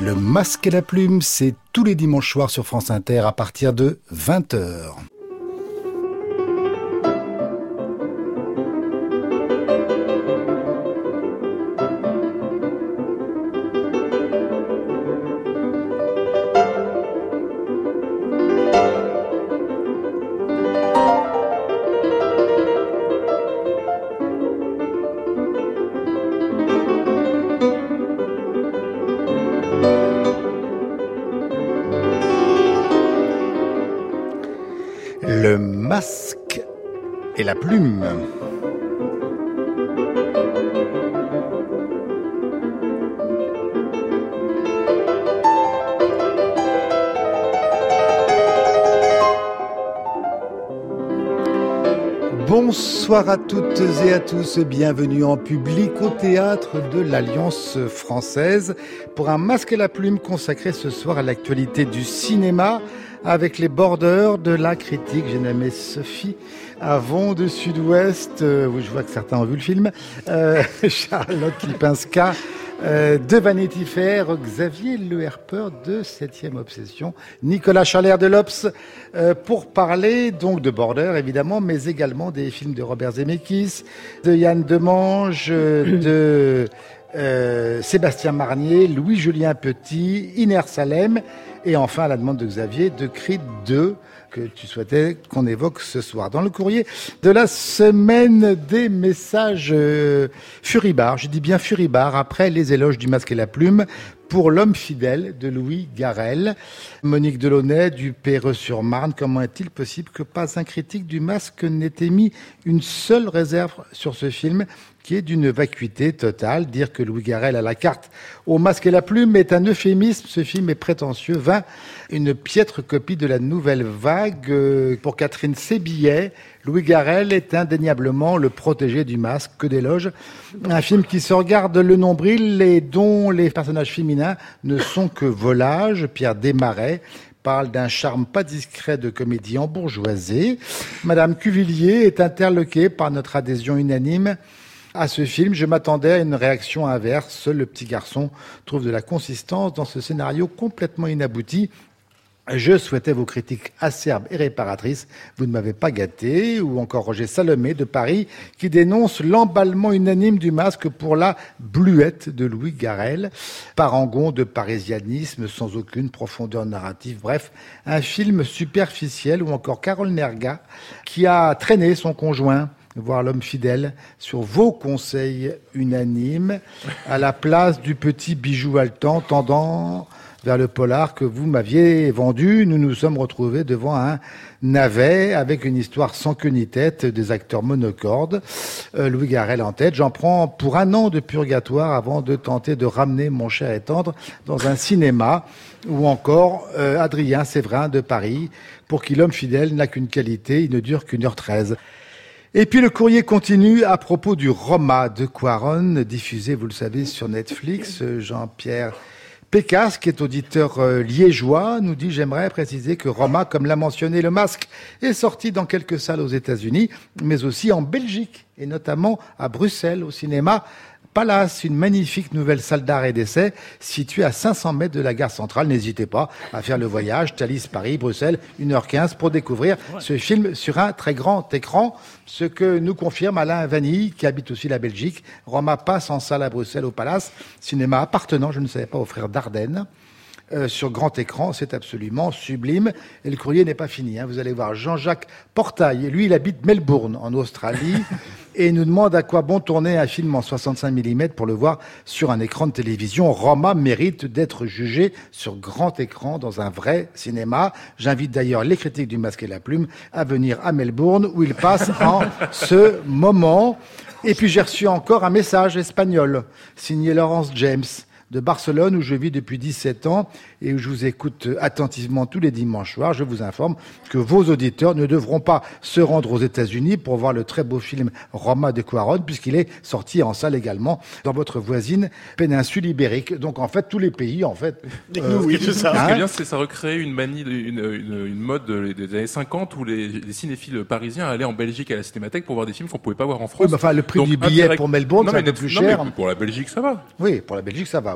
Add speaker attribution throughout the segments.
Speaker 1: Le Masque et la Plume, c'est tous les dimanches soirs sur France Inter à partir de 20h. Le Masque et la Plume. Bonsoir à toutes et à tous, bienvenue en public au théâtre de l'Alliance française pour un Masque et la Plume consacré ce soir à l'actualité du cinéma avec les bordeurs de la critique. J'ai nommé Sophie Avon de Sud-Ouest, je vois que certains ont vu le film, Charlotte Lipinska de Vanity Fair, Xavier Le Herpeur de 7e Obsession, Nicolas Chalère de l'Obs, pour parler donc de Border évidemment, mais également des films de Robert Zemeckis, de Yann Demange, de Sébastien Marnier, Louis-Julien Petit, Iner Salem, et enfin à la demande de Xavier, de Creed 2, que tu souhaitais qu'on évoque ce soir. Dans le courrier de la semaine des messages furibars, je dis bien furibars, après les éloges du Masque et la Plume, pour L'homme fidèle de Louis Garrel. Monique Delaunay du Perreux-sur-Marne, comment est-il possible que pas un critique du Masque n'ait émis une seule réserve sur ce film qui est d'une vacuité totale? Dire que Louis Garrel a la carte au Masque et la Plume est un euphémisme. Ce film est prétentieux, vain, une piètre copie de la Nouvelle Vague. Pour Catherine Sébillet, Louis Garrel est indéniablement le protégé du Masque, que d'éloges. Un film qui se regarde le nombril et dont les personnages féminins ne sont que volages. Pierre Desmarais parle d'un charme pas discret de comédie embourgeoisée. Madame Cuvillier est interloquée par notre adhésion unanime à ce film. Je m'attendais à une réaction inverse. Le petit garçon trouve de la consistance dans ce scénario complètement inabouti. Je souhaitais vos critiques acerbes et réparatrices. Vous ne m'avez pas gâté. Ou encore Roger Salomé de Paris qui dénonce l'emballement unanime du Masque pour la bluette de Louis Garrel. Parangon de parisianisme sans aucune profondeur narrative. Bref, un film superficiel. Ou encore Carole Nerga qui a traîné son conjoint voir L'homme fidèle sur vos conseils unanimes à la place du petit bijou haletant tendant vers le polar que vous m'aviez vendu. Nous nous sommes retrouvés devant un navet avec une histoire sans queue ni tête, des acteurs monocordes, Louis Garrel en tête. J'en prends pour un an de purgatoire avant de tenter de ramener mon cher et tendre dans un cinéma. Ou encore Adrien Séverin de Paris, pour qui L'homme fidèle n'a qu'une qualité, il ne dure qu'1h13. Et puis le courrier continue à propos du Roma de Cuarón, diffusé, vous le savez, sur Netflix. Jean-Pierre Pécasse, qui est auditeur liégeois, nous dit « J'aimerais préciser que Roma, comme l'a mentionné Le Masque, est sorti dans quelques salles aux États-Unis, mais aussi en Belgique, et notamment à Bruxelles, au cinéma Palace, une magnifique nouvelle salle d'art et d'essai située à 500 mètres de la gare centrale. N'hésitez pas à faire le voyage, Thalys, Paris, Bruxelles, 1h15 pour découvrir ce film sur un très grand écran. Ce que nous confirme Alain Vanille, qui habite aussi la Belgique. Roma passe en salle à Bruxelles au Palace, cinéma appartenant, je ne savais pas, aux frères Dardenne. Sur grand écran, c'est absolument sublime. Et le courrier n'est pas fini. Vous allez voir Jean-Jacques Portail. Lui, il habite Melbourne, en Australie. Et il nous demande à quoi bon tourner un film en 65 mm pour le voir sur un écran de télévision. Roma mérite d'être jugé sur grand écran dans un vrai cinéma. J'invite d'ailleurs les critiques du Masque et la Plume à venir à Melbourne où il passe en ce moment. Et puis j'ai reçu encore un message espagnol signé Laurence James de Barcelone, où je vis depuis 17 ans et où je vous écoute attentivement tous les dimanches soirs. Je vous informe que vos auditeurs ne devront pas se rendre aux États-Unis pour voir le très beau film Roma de Cuarón, puisqu'il est sorti en salle également dans votre voisine péninsule ibérique. Donc en fait, tous les pays, en fait.
Speaker 2: Oui, c'est ça. Ce qui est bien, c'est que ça recrée une manie, une mode des années 50 où les cinéphiles parisiens allaient en Belgique à la Cinémathèque pour voir des films qu'on pouvait pas voir en France.
Speaker 1: Oui, bah, enfin, le prix du billet pour Melbourne, c'est un peu plus cher.
Speaker 2: Mais pour la Belgique, ça va.
Speaker 1: Oui, pour la Belgique, ça va.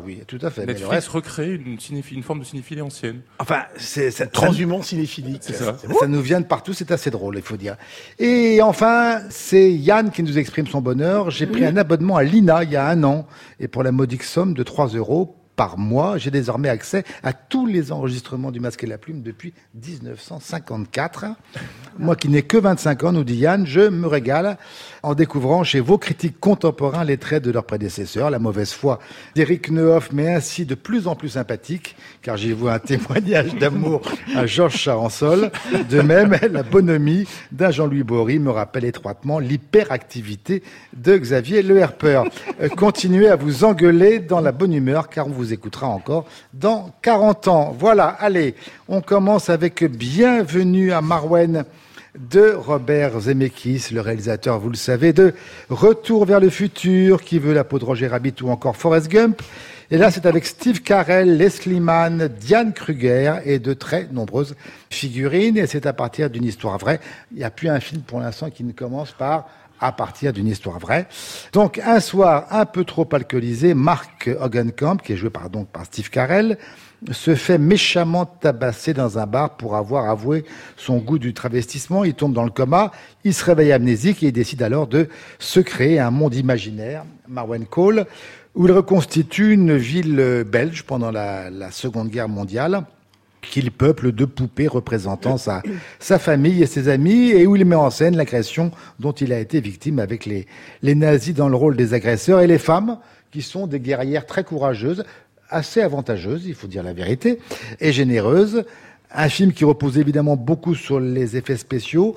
Speaker 1: oui, tout à fait.
Speaker 2: Netflix recrée une forme de cinéphilie ancienne.
Speaker 1: Enfin, c'est
Speaker 3: transhumant cinéphilique.
Speaker 1: C'est ça. Ça nous vient de partout, c'est assez drôle, il faut dire. Et enfin, c'est Yann qui nous exprime son bonheur. J'ai pris un abonnement à l'INA il y a 1 an, et pour la modique somme de 3 € par mois, j'ai désormais accès à tous les enregistrements du Masque et la Plume depuis 1954. Moi qui n'ai que 25 ans, nous dit Yann, je me régale en découvrant chez vos critiques contemporains les traits de leurs prédécesseurs. La mauvaise foi d'Éric Neuhoff m'est ainsi de plus en plus sympathique, car j'y vois un témoignage d'amour à Georges Charançol. De même, la bonhomie d'un Jean-Louis Bory me rappelle étroitement l'hyperactivité de Xavier Le Herpeur. Continuez à vous engueuler dans la bonne humeur, car on vous écoutera encore dans 40 ans. Voilà, allez, on commence avec Bienvenue à Marouane de Robert Zemeckis, le réalisateur, vous le savez, de Retour vers le futur, Qui veut la peau de Roger Rabbit ou encore Forrest Gump. Et là, c'est avec Steve Carell, Leslie Mann, Diane Kruger et de très nombreuses figurines. Et c'est à partir d'une histoire vraie. Il n'y a plus un film pour l'instant qui ne commence par à partir d'une histoire vraie. Donc, un soir un peu trop alcoolisé, Mark Hogenkamp, qui est joué par Steve Carell, se fait méchamment tabasser dans un bar pour avoir avoué son goût du travestissement. Il tombe dans le coma, il se réveille amnésique et il décide alors de se créer un monde imaginaire, Marwan Call, où il reconstitue une ville belge pendant la Seconde Guerre mondiale, qu'il peuple de poupées représentant sa famille et ses amis, et où il met en scène l'agression dont il a été victime avec les nazis dans le rôle des agresseurs, et les femmes qui sont des guerrières très courageuses, assez avantageuses, il faut dire la vérité, et généreuses. Un film qui repose évidemment beaucoup sur les effets spéciaux,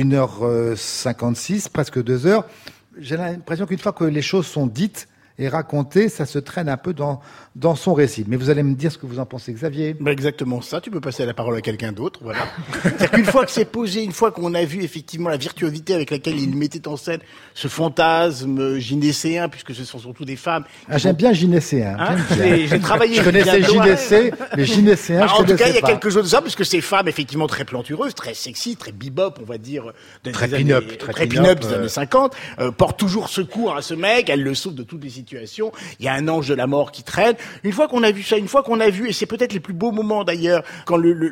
Speaker 1: 1h56, presque 2 heures. J'ai l'impression qu'une fois que les choses sont dites et racontées, ça se traîne un peu dans son récit. Mais vous allez me dire ce que vous en pensez, Xavier.
Speaker 3: Exactement ça, tu peux passer la parole à quelqu'un d'autre, voilà. C'est-à-dire qu'une fois que c'est posé, une fois qu'on a vu effectivement la virtuosité avec laquelle il mettait en scène ce fantasme gynécéen, puisque ce sont surtout des femmes.
Speaker 1: J'aime bien gynécéen.
Speaker 3: J'ai travaillé.
Speaker 1: Je connaissais gynécé, mais gynécéen,
Speaker 3: en tout cas, il y a quelque chose de ça, puisque ces femmes, effectivement, très plantureuses, très sexy, très bebop, on va dire,
Speaker 1: très pin-up
Speaker 3: des années 50, portent toujours secours à ce mec, elle le sauve de toutes les situations. Il y a un ange de la mort qui traîne. Une fois qu'on a vu ça, une fois qu'on a vu, et c'est peut-être les plus beaux moments d'ailleurs, quand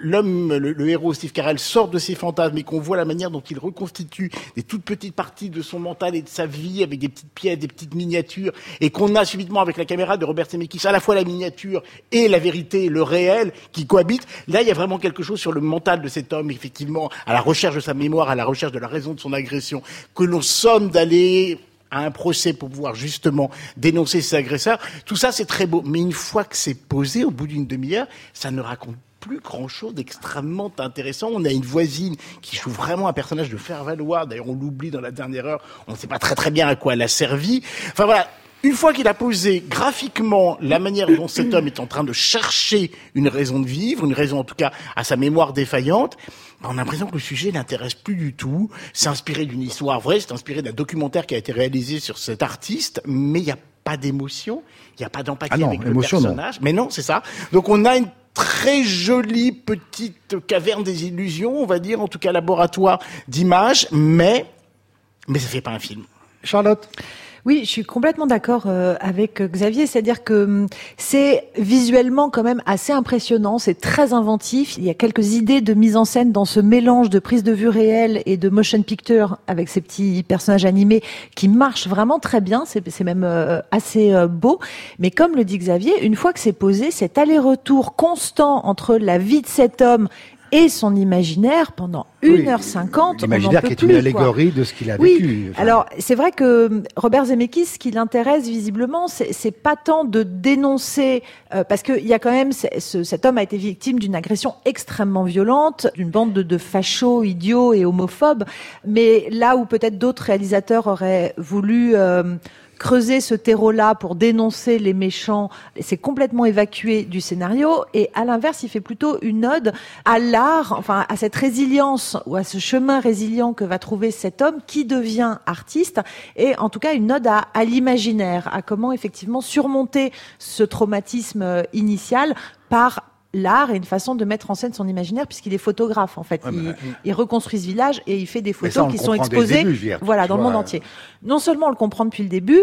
Speaker 3: le héros Steve Carell sort de ses fantasmes et qu'on voit la manière dont il reconstitue des toutes petites parties de son mental et de sa vie avec des petites pièces, des petites miniatures, et qu'on a subitement avec la caméra de Robert Zemeckis à la fois la miniature et la vérité, le réel qui cohabitent. Là, il y a vraiment quelque chose sur le mental de cet homme, effectivement, à la recherche de sa mémoire, à la recherche de la raison de son agression, que l'on somme d'aller à un procès pour pouvoir justement dénoncer ses agresseurs. Tout ça, c'est très beau. Mais une fois que c'est posé, au bout d'une demi-heure, ça ne raconte plus grand-chose d'extrêmement intéressant. On a une voisine qui joue vraiment un personnage de faire-valoir. D'ailleurs, on l'oublie dans la dernière heure. On ne sait pas très bien à quoi elle a servi. Enfin voilà. Une fois qu'il a posé graphiquement la manière dont cet homme est en train de chercher une raison de vivre, une raison en tout cas à sa mémoire défaillante, on a l'impression que le sujet n'intéresse plus du tout. C'est inspiré d'une histoire vraie, c'est inspiré d'un documentaire qui a été réalisé sur cet artiste, mais il n'y a pas d'émotion, il n'y a pas d'empathie avec le personnage. Non. Mais non, c'est ça. Donc on a une très jolie petite caverne des illusions, on va dire, en tout cas laboratoire d'images, mais ça fait pas un film.
Speaker 1: Charlotte ?
Speaker 4: Oui, je suis complètement d'accord avec Xavier, c'est-à-dire que c'est visuellement quand même assez impressionnant, c'est très inventif, il y a quelques idées de mise en scène dans ce mélange de prise de vue réelle et de motion picture avec ces petits personnages animés qui marchent vraiment très bien, c'est même assez beau, mais comme le dit Xavier, une fois que c'est posé, cet aller-retour constant entre la vie de cet homme et son imaginaire pendant 1h50.
Speaker 1: L'imaginaire qui est une allégorie de ce qu'il a vécu.
Speaker 4: Enfin. Alors, c'est vrai que Robert Zemeckis, ce qui l'intéresse visiblement, c'est pas tant de dénoncer, parce qu'il y a quand même, cet homme a été victime d'une agression extrêmement violente, d'une bande de fachos, idiots et homophobes, mais là où peut-être d'autres réalisateurs auraient voulu creuser ce terreau-là pour dénoncer les méchants, c'est complètement évacué du scénario, et à l'inverse, il fait plutôt une ode à l'art, enfin à cette résilience ou à ce chemin résilient que va trouver cet homme qui devient artiste, et en tout cas une ode à l'imaginaire, à comment effectivement surmonter ce traumatisme initial par l'art et une façon de mettre en scène son imaginaire, puisqu'il est photographe en fait. Il reconstruit ce village et il fait des photos qui sont exposées dans le monde entier. Non seulement on le comprend depuis le début,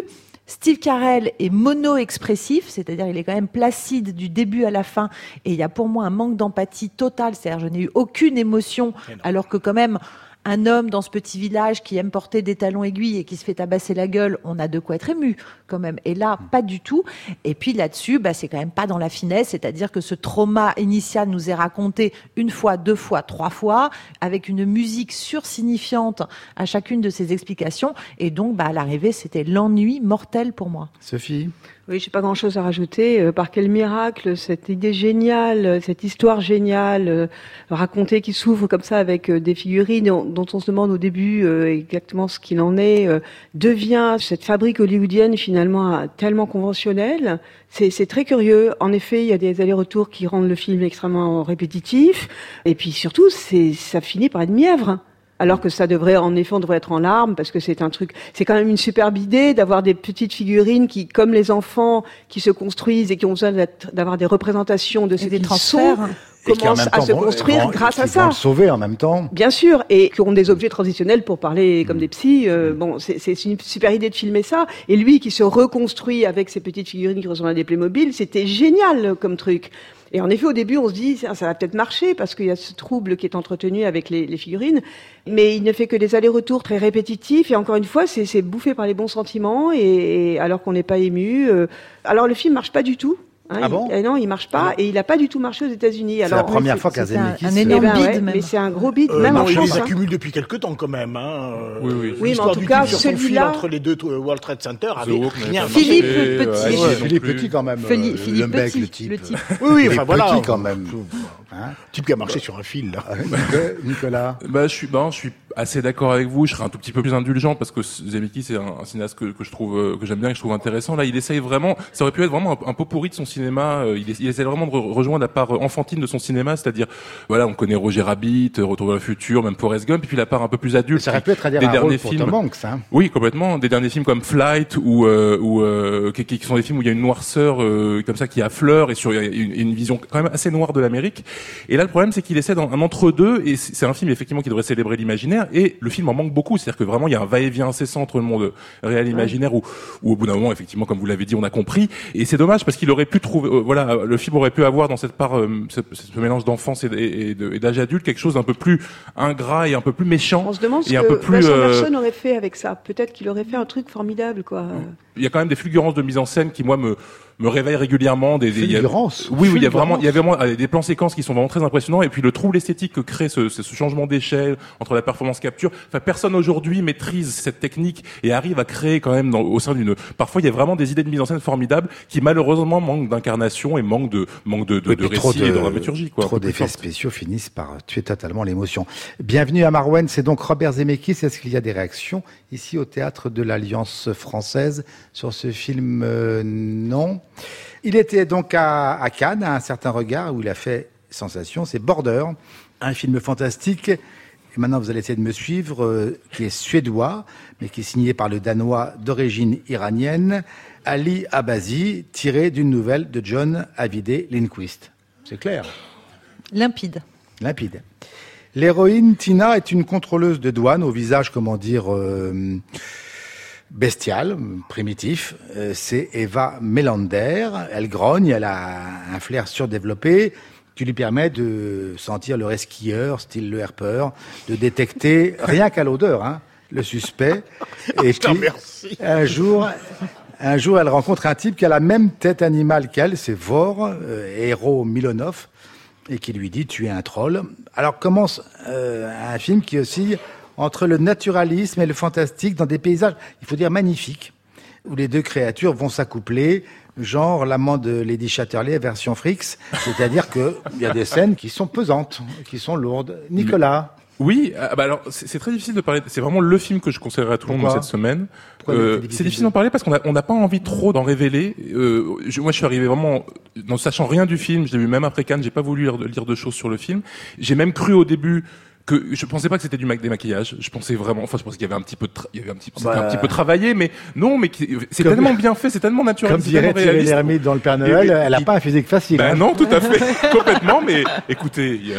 Speaker 4: Steve Carell est mono-expressif, c'est-à-dire il est quand même placide du début à la fin, et il y a pour moi un manque d'empathie totale, c'est-à-dire je n'ai eu aucune émotion, alors que quand même un homme dans ce petit village qui aime porter des talons aiguilles et qui se fait tabasser la gueule, on a de quoi être ému quand même. Et là, pas du tout. Et puis là-dessus, c'est quand même pas dans la finesse, c'est-à-dire que ce trauma initial nous est raconté une fois, 2 fois, 3 fois, avec une musique sursignifiante à chacune de ces explications. Et donc, à l'arrivée, c'était l'ennui mortel pour moi.
Speaker 1: Sophie?
Speaker 5: Oui, j'ai pas grand-chose à rajouter. Par quel miracle, cette idée géniale, cette histoire géniale, racontée qui s'ouvre comme ça avec des figurines dont on se demande au début exactement ce qu'il en est, devient cette fabrique hollywoodienne finalement tellement conventionnelle. C'est très curieux. En effet, il y a des allers-retours qui rendent le film extrêmement répétitif. Et puis surtout, ça finit par être mièvre. Alors que ça devrait, en effet, on devrait être en larmes parce que c'est quand même une superbe idée d'avoir des petites figurines qui, comme les enfants qui se construisent et qui ont besoin d'avoir des représentations de ce qu'ils sont, commencent à se construire grâce à ça.
Speaker 1: Vont le sauver en même temps.
Speaker 5: Bien sûr, et qui ont des objets transitionnels pour parler comme des psys. C'est une super idée de filmer ça. Et lui qui se reconstruit avec ces petites figurines qui ressemblent à des Playmobil, c'était génial comme truc. Et en effet, au début, on se dit, ça va peut-être marcher parce qu'il y a ce trouble qui est entretenu avec les figurines. Mais il ne fait que des allers-retours très répétitifs. Et encore une fois, c'est bouffé par les bons sentiments et alors qu'on n'est pas ému. Alors le film marche pas du tout.
Speaker 1: Ah bon?
Speaker 5: Non, il marche pas et il a pas du tout marché aux États-Unis.
Speaker 1: C'est la première fois qu'un Zemeckis.
Speaker 4: Un énorme bide, même.
Speaker 5: Mais c'est un gros bide, même en
Speaker 3: il
Speaker 5: France.
Speaker 3: les accumule depuis quelque temps quand même.
Speaker 5: Oui, mais en tout cas, celui-là
Speaker 3: entre les deux World Trade Center avait rien.
Speaker 4: Philippe Petit.
Speaker 1: Philippe Petit quand même.
Speaker 4: Philippe
Speaker 1: le mec,
Speaker 4: Petit,
Speaker 1: le type.
Speaker 3: Oui, enfin voilà.
Speaker 1: Petit quand même.
Speaker 3: Type qui a marché sur un fil là.
Speaker 1: Nicolas.
Speaker 2: Je suis assez d'accord avec vous. Je serais un tout petit peu plus indulgent parce que Zemeckis c'est un cinéaste que je trouve que j'aime bien et que je trouve intéressant. Là, il essaye vraiment. Ça aurait pu être vraiment un pot pourri de son cinéma. Il essaie vraiment de rejoindre la part enfantine de son cinéma, c'est-à-dire voilà, on connaît Roger Rabbit, Retour vers le futur, même Forrest Gump, et puis la part un peu plus adulte.
Speaker 1: Ça aurait pu être des derniers films. Tom Hanks, hein.
Speaker 2: Oui, complètement. Des derniers films comme Flight ou qui sont des films où il y a une noirceur comme ça qui affleure et sur une vision quand même assez noire de l'Amérique. Et là, le problème, c'est qu'il essaie dans un entre-deux, et c'est un film effectivement qui devrait célébrer l'imaginaire, et le film en manque beaucoup. C'est-à-dire que vraiment, il y a un va-et-vient incessant entre le monde réel et imaginaire, où au bout d'un moment, effectivement, comme vous l'avez dit, on a compris. Et c'est dommage parce qu'il aurait pu trouver, le film aurait pu avoir dans cette part, ce mélange d'enfance et d'âge adulte, quelque chose d'un peu plus ingrat et un peu plus méchant.
Speaker 5: On se demande ce
Speaker 2: et un
Speaker 5: que
Speaker 2: peu plus,
Speaker 5: Vincent Merson aurait fait avec ça. Peut-être qu'il aurait fait un truc formidable, quoi.
Speaker 2: Il y a quand même des fulgurances de mise en scène qui, moi, me réveille régulièrement.
Speaker 1: Fulgurances.
Speaker 2: Oui, il y a vraiment des plans séquences qui sont vraiment très impressionnants, et puis le trouble esthétique que crée ce changement d'échelle entre la performance capture. Enfin, personne aujourd'hui maîtrise cette technique et arrive à créer quand même au sein parfois il y a vraiment des idées de mise en scène formidables qui malheureusement manquent d'incarnation et manquent de récit et de dramaturgie, quoi.
Speaker 1: Trop d'effets spéciaux finissent par tuer totalement l'émotion. Bienvenue à Marouane, c'est donc Robert Zemeckis. Est-ce qu'il y a des réactions ici au Théâtre de l'Alliance française sur ce film? Non. Il était donc à Cannes, à un certain regard, où il a fait sensation. C'est Border, un film fantastique. Et maintenant, vous allez essayer de me suivre, qui est suédois, mais qui est signé par le Danois d'origine iranienne, Ali Abazi, tiré d'une nouvelle de John Ajvide Lindqvist. C'est clair.
Speaker 4: Limpide.
Speaker 1: L'héroïne Tina est une contrôleuse de douane au visage, bestial, primitif. C'est Eva Melander. Elle grogne, elle a un flair surdéveloppé qui lui permet de sentir le resquilleur, style le herpeur, de détecter, rien qu'à l'odeur, le suspect. Et puis,
Speaker 3: merci.
Speaker 1: un jour, elle rencontre un type qui a la même tête animale qu'elle, c'est Vor, héros Milonov, et qui lui dit « tu es un troll ». Alors commence un film qui oscille entre le naturalisme et le fantastique dans des paysages, il faut dire magnifiques, où les deux créatures vont s'accoupler, genre l'amant de Lady Chatterley version Fricks, c'est-à-dire qu'il y a des scènes qui sont pesantes, qui sont lourdes. Nicolas?
Speaker 2: Oui, alors c'est très difficile de parler. C'est vraiment le film que je conseillerais à tout le monde cette semaine. C'est difficile d'en parler parce qu'on n'a pas envie trop d'en révéler. Moi, je suis arrivé vraiment ne sachant rien du film. Je l'ai vu même après Cannes. J'ai pas voulu lire de choses sur le film. J'ai même cru au début que je pensais pas que c'était des maquillages. Je pensais qu'il y avait un petit peu c'était un petit peu travaillé, mais non, mais c'est tellement bien fait, c'est tellement naturel.
Speaker 1: Comme dirait Thierry Lhermitte dans le Père Noël, elle a pas un physique facile.
Speaker 2: Ben non, tout à fait, complètement. Mais écoutez, il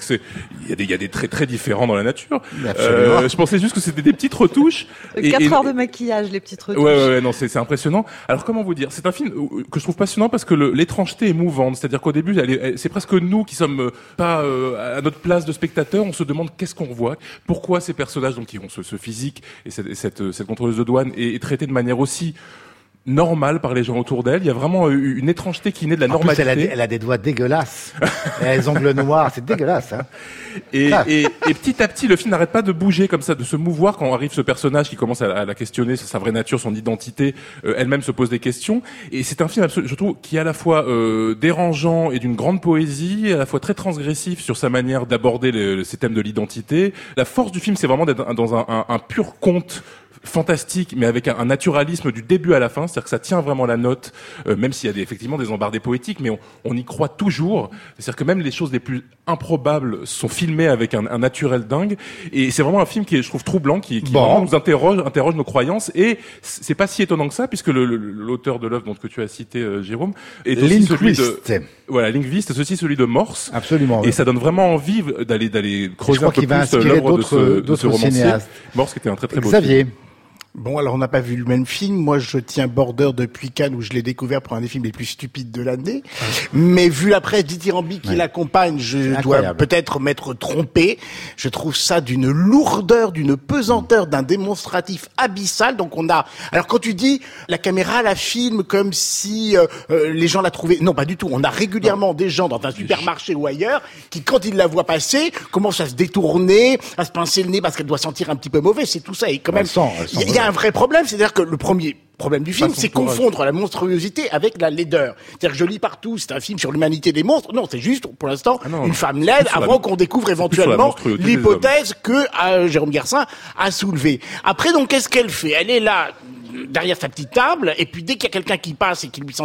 Speaker 2: y a des traits très différents dans la nature. Je pensais juste que c'était des petites retouches.
Speaker 4: 4 heures de maquillage, les petites retouches.
Speaker 2: Ouais, non, c'est impressionnant. Alors comment vous dire, c'est un film que je trouve passionnant parce que l'étrangeté est mouvante. C'est-à-dire qu'au début, c'est presque nous qui sommes pas à notre place de spectateur, on se demande qu'est-ce qu'on voit, pourquoi ces personnages donc qui ont ce physique et cette contrôleuse de douane est traitée de manière aussi normale par les gens autour d'elle. Il y a vraiment une étrangeté qui naît de la normalité.
Speaker 1: En plus, elle a des doigts dégueulasses. Elle a les ongles noirs, c'est dégueulasse. Hein.
Speaker 2: Et petit à petit, le film n'arrête pas de bouger comme ça, de se mouvoir quand arrive ce personnage qui commence à la questionner, sa vraie nature, son identité. Elle-même se pose des questions. Et c'est un film, je trouve, qui est à la fois dérangeant et d'une grande poésie, à la fois très transgressif sur sa manière d'aborder ces thèmes de l'identité. La force du film, c'est vraiment d'être dans un pur conte fantastique, mais avec un naturalisme du début à la fin, c'est-à-dire que ça tient vraiment la note, même s'il y a effectivement des embardés poétiques, mais on y croit toujours. C'est-à-dire que même les choses les plus improbables sont filmées avec un naturel dingue. Et c'est vraiment un film qui est, je trouve, troublant, qui vraiment nous interroge nos croyances. Et c'est pas si étonnant que ça, puisque l'auteur de l'œuvre que tu as cité, Jérôme, est aussi celui de Lindqvist, c'est aussi celui de Morse.
Speaker 1: Absolument.
Speaker 2: Et ça donne vraiment envie d'aller creuser un peu plus l'œuvre de ce romancier. Morse, qui était un très très beau
Speaker 1: Xavier.
Speaker 2: film.
Speaker 3: Bon, alors on n'a pas vu le même film. Moi, je tiens Border depuis Cannes, où je l'ai découvert pour un des films les plus stupides de l'année. Mais vu la presse dithyrambique qui l'accompagne, je dois peut-être m'être trompé. Je trouve ça d'une lourdeur, d'une pesanteur, d'un démonstratif abyssal. Donc alors quand tu dis la caméra la filme comme si les gens la trouvaient, non, pas du tout. On a régulièrement des gens dans un supermarché ou ailleurs qui, quand ils la voient passer, commencent à se détourner, à se pincer le nez parce qu'elle doit sentir un petit peu mauvais. C'est tout ça. Et quand même, il y a un vrai problème, c'est-à-dire que le premier problème du film, c'est confondre la monstruosité avec la laideur. C'est-à-dire que je lis partout, c'est un film sur l'humanité des monstres. Non, c'est juste, pour l'instant, une femme laide avant qu'on découvre éventuellement l'hypothèse que Jérôme Garcin a soulevée. Après, donc, qu'est-ce qu'elle fait? Elle est là, derrière sa petite table, et puis dès qu'il y a quelqu'un qui passe et qui lui sent,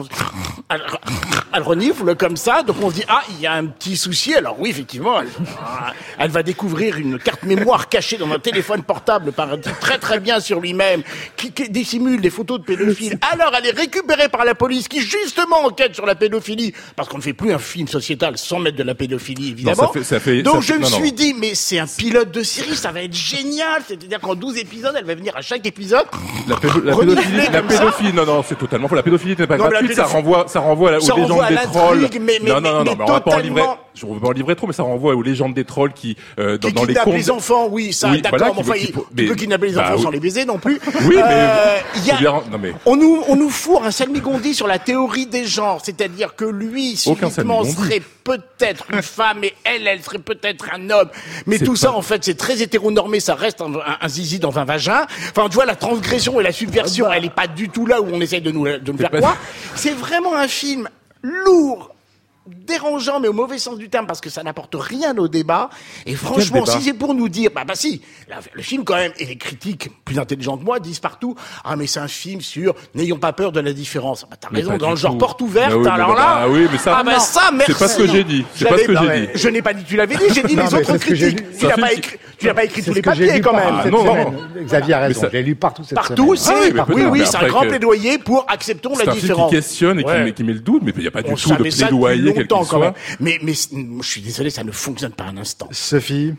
Speaker 3: elle renifle comme ça, donc on se dit, il y a un petit souci. Alors oui, effectivement, elle va découvrir une carte mémoire cachée dans un téléphone portable par un type très très bien sur lui-même, qui dissimule des photos de pédophiles. Alors elle est récupérée par la police, qui justement enquête sur la pédophilie, parce qu'on ne fait plus un film sociétal sans mettre de la pédophilie, évidemment.
Speaker 2: Non,
Speaker 3: donc je me suis dit, mais c'est un pilote de série, ça va être génial. C'est-à-dire qu'en 12 épisodes, elle va venir à chaque épisode.
Speaker 2: La pédophilie, non, c'est totalement faux. La pédophilie n'est pas gratuite, ça renvoie aux légendes des trolls. Non, on va pas en livrer trop, mais ça renvoie aux légendes des trolls qui dans les contes.
Speaker 3: Les enfants, oui, ça, d'accord, tu peux kidnapper les enfants sans les baiser non plus.
Speaker 2: Oui, mais
Speaker 3: on nous fourre un salmigondi sur la théorie des genres, c'est-à-dire que lui, subitement, serait peut-être une femme et elle serait peut-être un homme. Mais tout ça, en fait, c'est très hétéronormé, ça reste un zizi dans un vagin. Enfin, tu vois, la transgression et la subversion, elle est pas du tout là où on essaye de nous faire croire. C'est vraiment un film lourd, dérangeant, mais au mauvais sens du terme, parce que ça n'apporte rien au débat. Et franchement, si c'est pour nous dire, si, le film quand même, et les critiques plus intelligents que moi disent partout, mais c'est un film sur n'ayons pas peur de la différence. T'as raison, dans le genre porte ouverte, alors là,
Speaker 2: ça,
Speaker 3: merci.
Speaker 2: C'est pas ce que j'ai dit. C'est pas ce que j'ai dit.
Speaker 3: Je n'ai pas dit que tu l'avais dit, j'ai dit les autres critiques. Tu n'as pas écrit tous les papiers quand même.
Speaker 1: Non. Xavier a raison, je l'ai lu partout cette semaine.
Speaker 3: Partout, c'est un grand plaidoyer pour acceptons la différence.
Speaker 2: C'est un film qui questionne et qui met le doute, mais il n'y a pas du tout de plaidoyer.
Speaker 3: Quand même. Mais je suis désolé, ça ne fonctionne pas un instant.
Speaker 1: Sophie?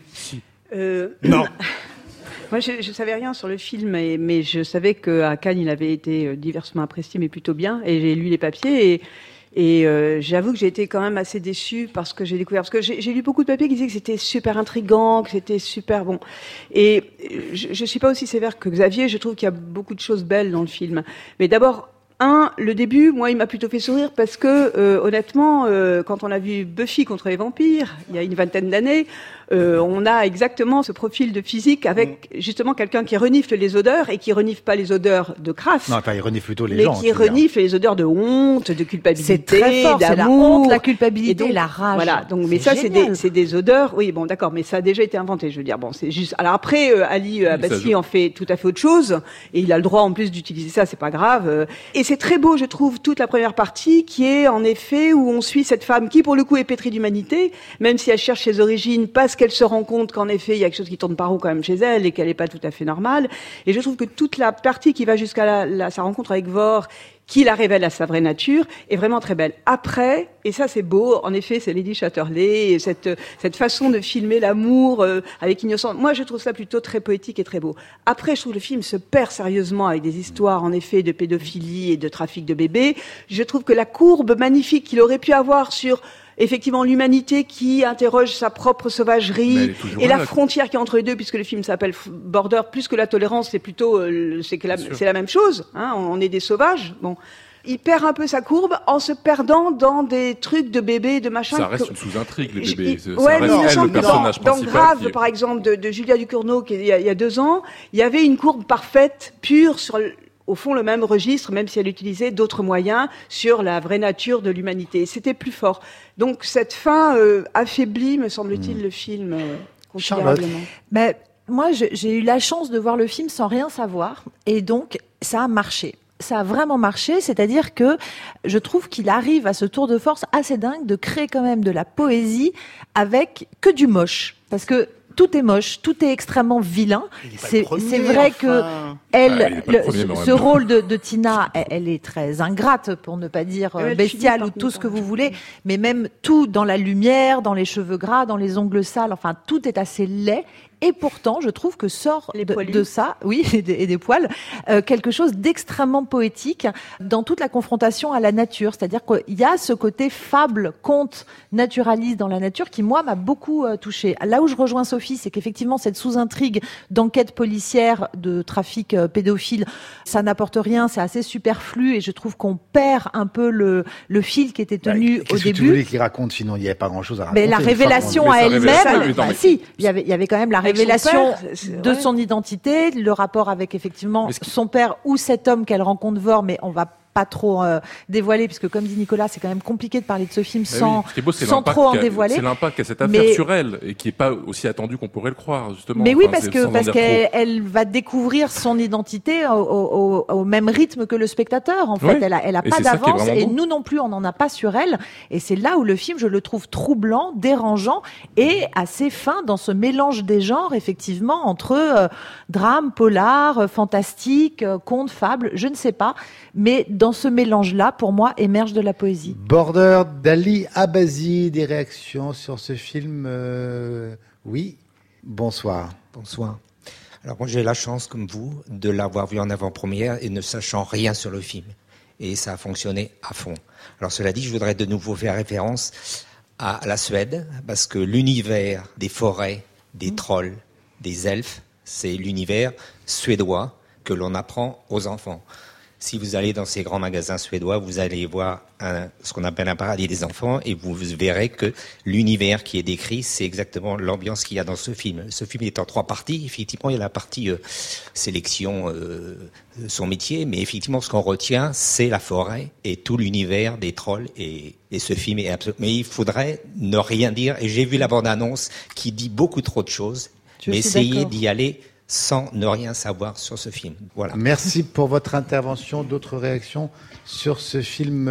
Speaker 3: Non.
Speaker 5: Moi, je savais rien sur le film, mais je savais qu'à Cannes, il avait été diversement apprécié, mais plutôt bien. Et j'ai lu les papiers et j'avoue que j'ai été quand même assez déçue parce que j'ai découvert, parce que j'ai lu beaucoup de papiers qui disaient que c'était super intriguant, que c'était super bon. Et je suis pas aussi sévère que Xavier. Je trouve qu'il y a beaucoup de choses belles dans le film. Mais d'abord, le début, moi, il m'a plutôt fait sourire parce que, honnêtement, quand on a vu Buffy contre les vampires, il y a une vingtaine d'années, on a exactement ce profil de physique avec justement quelqu'un qui renifle les odeurs et qui renifle pas les odeurs de crasse.
Speaker 1: Non, il renifle plutôt les gens.
Speaker 5: Mais qui renifle les odeurs de honte, de culpabilité,
Speaker 4: c'est très fort,
Speaker 5: d'amour.
Speaker 4: C'est la honte, la culpabilité,
Speaker 5: donc,
Speaker 4: la rage.
Speaker 5: Voilà. Donc, mais ça, c'est des odeurs. Oui, bon, d'accord, mais ça a déjà été inventé. Je veux dire, bon, c'est juste. Alors après, Ali Abbasi en fait tout à fait autre chose et il a le droit en plus d'utiliser ça. C'est pas grave. Et c'est très beau, je trouve, toute la première partie qui est en effet où on suit cette femme qui, pour le coup, est pétrie d'humanité, même si elle cherche ses origines parce parce qu'elle se rend compte qu'en effet, il y a quelque chose qui tourne pas rond quand même chez elle et qu'elle n'est pas tout à fait normale. Et je trouve que toute la partie qui va jusqu'à sa rencontre avec Vor, qui la révèle à sa vraie nature, est vraiment très belle. Après, et ça c'est beau, en effet, c'est Lady Chatterley, et cette façon de filmer l'amour avec innocence. Moi, je trouve ça plutôt très poétique et très beau. Après, je trouve que le film se perd sérieusement avec des histoires, en effet, de pédophilie et de trafic de bébés. Je trouve que la courbe magnifique qu'il aurait pu avoir sur effectivement l'humanité qui interroge sa propre sauvagerie et la frontière qui est entre les deux, puisque le film s'appelle Border, plus que la tolérance, c'est plutôt c'est la même chose, hein, on est des sauvages. Bon, il perd un peu sa courbe en se perdant dans des trucs de bébés, de machin.
Speaker 2: Ça reste une sous-intrigue, les bébés. Ça
Speaker 5: ouais,
Speaker 2: reste le personnage
Speaker 5: dans
Speaker 2: principal.
Speaker 5: Grave, par exemple, de Julia Ducournau, il y a 2 ans, il y avait une courbe parfaite, pure, sur au fond le même registre, même si elle utilisait d'autres moyens sur la vraie nature de l'humanité. C'était plus fort. Donc cette fin affaiblit, me semble-t-il, le film considérablement.
Speaker 4: Mais moi, j'ai eu la chance de voir le film sans rien savoir, et donc ça a marché. Ça a vraiment marché, c'est-à-dire que je trouve qu'il arrive à ce tour de force assez dingue de créer quand même de la poésie avec que du moche. Parce que tout est moche, tout est extrêmement vilain. C'est vrai que ce rôle de Tina, elle est très ingrate, pour ne pas dire bestiale ou tout ce que vous voulez, mais même tout dans la lumière, dans les cheveux gras, dans les ongles sales, enfin tout est assez laid. Et pourtant, je trouve que sort de ça, oui, et des poils, quelque chose d'extrêmement poétique dans toute la confrontation à la nature. C'est-à-dire qu'il y a ce côté fable, conte, naturaliste dans la nature qui, moi, m'a beaucoup touchée. Là où je rejoins Sophie, c'est qu'effectivement, cette sous-intrigue d'enquête policière, de trafic pédophile, ça n'apporte rien, c'est assez superflu et je trouve qu'on perd un peu le fil qui était tenu au début.
Speaker 1: Qu'est-ce que tu voulais qu'il raconte, sinon il n'y avait pas grand-chose à raconter.
Speaker 4: Mais la révélation à elle-même, si, il y avait quand même la révélation de son identité, le rapport avec effectivement son père ou cet homme qu'elle rencontre Vor, mais on va pas trop dévoiler, puisque comme dit Nicolas, c'est quand même compliqué de parler de ce film sans trop en dévoiler.
Speaker 2: C'est l'impact qu'a cette affaire sur elle, et qui est pas aussi attendu qu'on pourrait le croire, justement.
Speaker 4: Mais oui, parce qu'elle va découvrir son identité au même rythme que le spectateur, en fait. Elle a pas d'avance, et nous non plus, on n'en a pas sur elle. Et c'est là où le film, je le trouve troublant, dérangeant, et assez fin dans ce mélange des genres, effectivement, entre drame, polar, fantastique, conte, fable, je ne sais pas. Mais dans ce mélange-là, pour moi, émerge de la poésie.
Speaker 1: Border d'Ali Abazi, des réactions sur ce film Oui. Bonsoir.
Speaker 6: Bonsoir. Alors moi j'ai la chance, comme vous, de l'avoir vu en avant-première et ne sachant rien sur le film. Et ça a fonctionné à fond. Alors cela dit, je voudrais de nouveau faire référence à la Suède, parce que l'univers des forêts, des trolls, des elfes, c'est l'univers suédois que l'on apprend aux enfants. Si vous allez dans ces grands magasins suédois, vous allez voir ce qu'on appelle un paradis des enfants, et vous verrez que l'univers qui est décrit, c'est exactement l'ambiance qu'il y a dans ce film. Ce film est en 3 parties. Effectivement, il y a la partie sélection, son métier, mais effectivement, ce qu'on retient, c'est la forêt et tout l'univers des trolls. Et ce film est absolument... Mais il faudrait ne rien dire. Et j'ai vu la bande-annonce qui dit beaucoup trop de choses. Mais essayez d'y aller sans ne rien savoir sur ce film. Voilà.
Speaker 1: Merci pour votre intervention. D'autres réactions sur ce film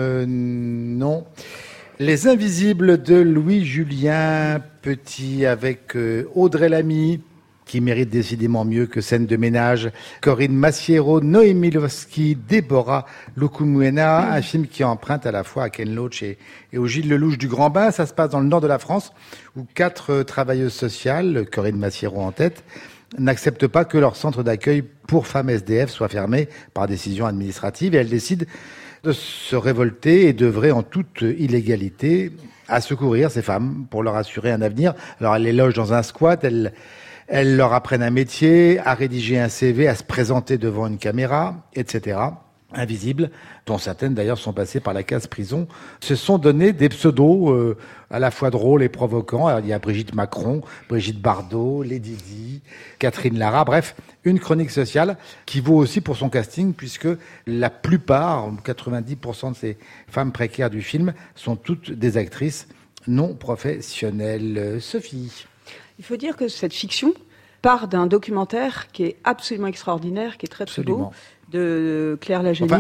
Speaker 1: Non. Les Invisibles de Louis-Julien Petit avec Audrey Lamy, qui mérite décidément mieux que Scène de ménage, Corinne Massiero, Noémie Lvovsky, Déborah Lukumuena, un film qui emprunte à la fois à Ken Loach et au Gilles Lelouch du Grand Bain. Ça se passe dans le nord de la France, où 4 travailleuses sociales, Corinne Massiero en tête, n'acceptent pas que leur centre d'accueil pour femmes SDF soit fermé par décision administrative, et elles décident de se révolter et d'œuvrer en toute illégalité à secourir ces femmes pour leur assurer un avenir. Alors elles les logent dans un squat, elles leur apprennent un métier, à rédiger un CV, à se présenter devant une caméra, etc. Invisibles, dont certaines d'ailleurs sont passées par la case prison, se sont donné des pseudos à la fois drôles et provocants. Alors, il y a Brigitte Macron, Brigitte Bardot, Lady Di, Catherine Lara, bref, une chronique sociale qui vaut aussi pour son casting, puisque la plupart, 90% de ces femmes précaires du film, sont toutes des actrices non professionnelles. Sophie.
Speaker 5: Il faut dire que cette fiction part d'un documentaire qui est absolument extraordinaire, qui est très très beau, de Claire Lajeunie.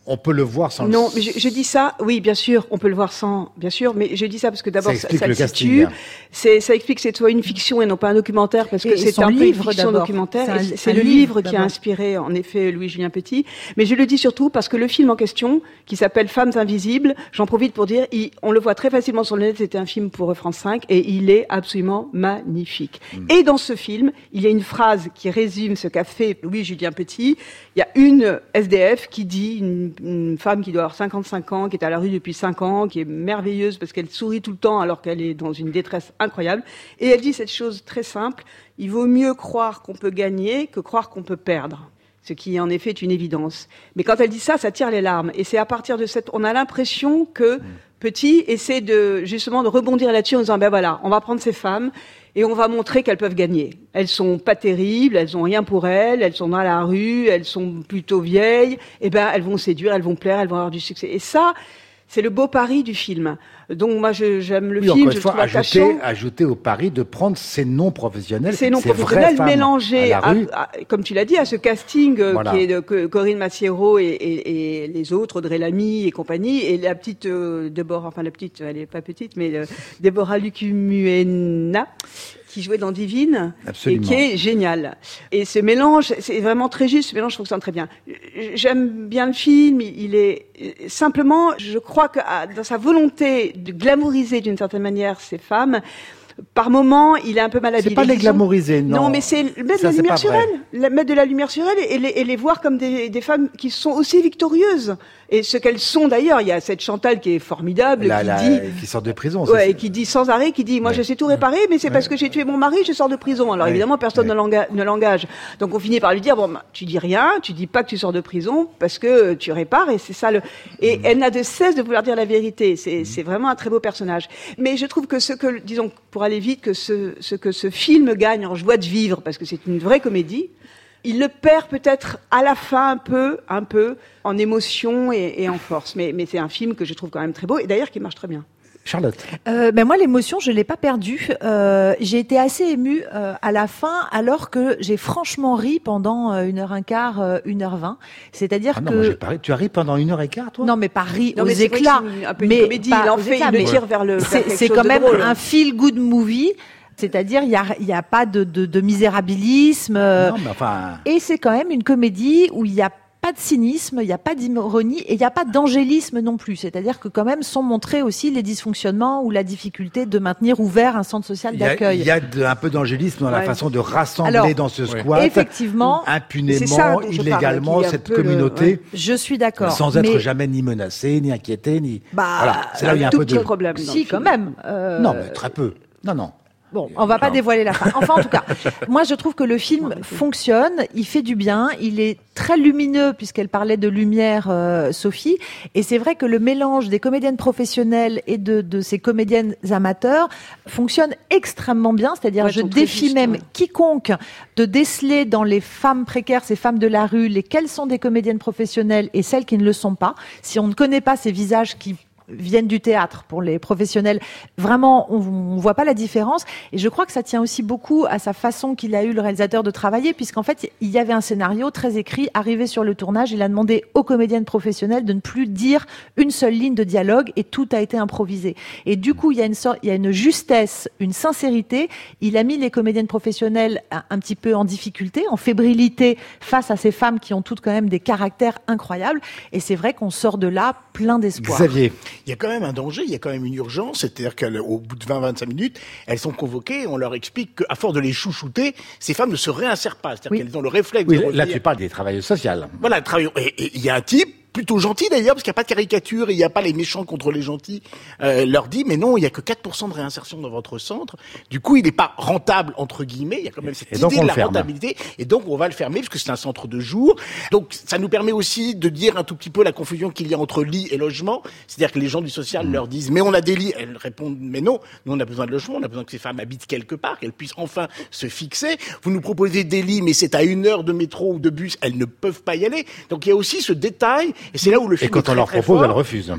Speaker 1: on peut le voir sans.
Speaker 5: Non, mais je dis ça. Oui, bien sûr, on peut le voir sans, bien sûr. Mais je dis ça parce que d'abord, ça le situe. Ça explique que c'est soit une fiction et non pas un documentaire, parce que c'est un peu une fiction documentaire. C'est le livre qui a inspiré, en effet, Louis-Julien Petit. Mais je le dis surtout parce que le film en question, qui s'appelle Femmes invisibles, j'en profite pour dire, on le voit très facilement sur le net. C'était un film pour France 5 et il est absolument magnifique. Et dans ce film, il y a une phrase qui résume ce qu'a fait Louis-Julien Petit. Il y a une SDF qui dit, une femme qui doit avoir 55 ans, qui est à la rue depuis 5 ans, qui est merveilleuse parce qu'elle sourit tout le temps alors qu'elle est dans une détresse incroyable. Et elle dit cette chose très simple, il vaut mieux croire qu'on peut gagner que croire qu'on peut perdre. Ce qui, en effet, est une évidence. Mais quand elle dit ça, ça tire les larmes. Et c'est à partir de on a l'impression que Petit essaie justement de rebondir là-dessus en disant, ben voilà, on va prendre ces femmes et on va montrer qu'elles peuvent gagner. Elles sont pas terribles, elles ont rien pour elles sont dans la rue, elles sont plutôt vieilles, et ben, elles vont séduire, elles vont plaire, elles vont avoir du succès. Et ça, c'est le beau pari du film. Donc moi, j'aime le film, je trouve attachant.
Speaker 1: Ajouter au pari de prendre ces noms professionnels,
Speaker 5: ces noms professionnels mélangés, comme tu l'as dit, à ce casting qui est de Corinne Massiero et les autres, Audrey Lamy et compagnie, et la petite Déborah, enfin la petite, elle est pas petite, mais Déborah Lucumuena, qui jouait dans Divine. Absolument. Et qui est génial. Et ce mélange, c'est vraiment très juste, ce mélange fonctionne très bien. J'aime bien le film, il est simplement, je crois que dans sa volonté de glamouriser d'une certaine manière ces femmes, par moment, il est un peu malhabile.
Speaker 1: C'est pas les glamouriser, non.
Speaker 5: Non, mais c'est mettre de la lumière sur elles. Mettre de la lumière sur elles et les voir comme des femmes qui sont aussi victorieuses. Et ce qu'elles sont d'ailleurs. Il y a cette Chantal qui est formidable,
Speaker 1: qui sort de prison.
Speaker 5: Ouais, et qui dit sans arrêt, moi je sais tout réparer, mais c'est parce que j'ai tué mon mari, je sors de prison. Alors évidemment, personne ne l'engage. Donc on finit par lui dire, tu dis rien, tu dis pas que tu sors de prison parce que tu répares, et c'est ça et elle n'a de cesse de vouloir dire la vérité. C'est vraiment un très beau personnage. Mais je trouve que disons, pour aller vite, que ce que ce film gagne en joie de vivre, parce que c'est une vraie comédie, il le perd peut-être à la fin un peu en émotion et en force. Mais c'est un film que je trouve quand même très beau et d'ailleurs qui marche très bien.
Speaker 1: Charlotte.
Speaker 4: Moi, l'émotion, je l'ai pas perdue. J'ai été assez émue à la fin, alors que j'ai franchement ri pendant 1h15, 1h20. C'est-à-dire que...
Speaker 1: Tu as ri pendant 1h15, toi?
Speaker 4: Non, mais pas ri aux éclats.
Speaker 5: Un peu une comédie, il en fait, il le tire vers le...
Speaker 4: C'est quand même un feel-good movie. C'est-à-dire, il y a pas de misérabilisme.
Speaker 1: Non, mais enfin...
Speaker 4: Et c'est quand même une comédie où il y a pas de cynisme, il y a pas d'ironie et il y a pas d'angélisme non plus. C'est-à-dire que quand même sont montrés aussi les dysfonctionnements ou la difficulté de maintenir ouvert un centre social d'accueil.
Speaker 1: Il y a un peu d'angélisme dans la façon de rassembler dans ce squat,
Speaker 4: effectivement,
Speaker 1: impunément, illégalement, cette communauté.
Speaker 4: Je suis d'accord.
Speaker 1: Sans être jamais ni menacée, ni inquiétée, ni... voilà. C'est là où il y a un peu de
Speaker 5: problème.
Speaker 4: Si, quand même.
Speaker 1: Non, mais très peu. Non.
Speaker 4: Bon, on va pas dévoiler la fin. Enfin, en tout cas, moi, je trouve que le film fonctionne, il fait du bien, il est très lumineux, puisqu'elle parlait de lumière, Sophie. Et c'est vrai que le mélange des comédiennes professionnelles et de ces comédiennes amateurs fonctionne extrêmement bien. C'est-à-dire, je défie même quiconque de déceler dans les femmes précaires, ces femmes de la rue, lesquelles sont des comédiennes professionnelles et celles qui ne le sont pas. Si on ne connaît pas ces visages qui viennent du théâtre pour les professionnels, vraiment on voit pas la différence, et je crois que ça tient aussi beaucoup à sa façon qu'il a eu, le réalisateur, de travailler, puisqu'en fait il y avait un scénario très écrit. Arrivé sur le tournage, il a demandé aux comédiennes professionnelles de ne plus dire une seule ligne de dialogue et tout a été improvisé, et du coup il y a une justesse, une sincérité. Il a mis les comédiennes professionnelles un petit peu en difficulté, en fébrilité face à ces femmes qui ont toutes quand même des caractères incroyables, et c'est vrai qu'on sort de là plein d'espoir.
Speaker 1: Xavier.
Speaker 3: Il y a quand même un danger, il y a quand même une urgence, c'est-à-dire qu'au bout de 20-25 minutes, elles sont convoquées et on leur explique qu'à force de les chouchouter, ces femmes ne se réinsèrent pas, c'est-à-dire qu'elles ont le réflexe de revenir.
Speaker 1: Là tu parles des travailleuses sociales.
Speaker 3: Voilà, et il y a un type plutôt gentil d'ailleurs, parce qu'il n'y a pas de caricature, et il n'y a pas les méchants contre les gentils, leur dit, mais non, il n'y a que 4% de réinsertion dans votre centre. Du coup, il n'est pas rentable, entre guillemets. Il y a quand même cette idée de la rentabilité. Et donc, on va le fermer, parce que c'est un centre de jour. Donc, ça nous permet aussi de dire un tout petit peu la confusion qu'il y a entre lit et logement. C'est-à-dire que les gens du social leur disent, mais on a des lits. Elles répondent, mais non, nous, on a besoin de logement, on a besoin que ces femmes habitent quelque part, qu'elles puissent enfin se fixer. Vous nous proposez des lits, mais c'est à 1 heure de métro ou de bus, elles ne peuvent pas y aller. Donc, il y a aussi ce détail, et c'est là où le film
Speaker 1: et quand on leur propose, elles refusent.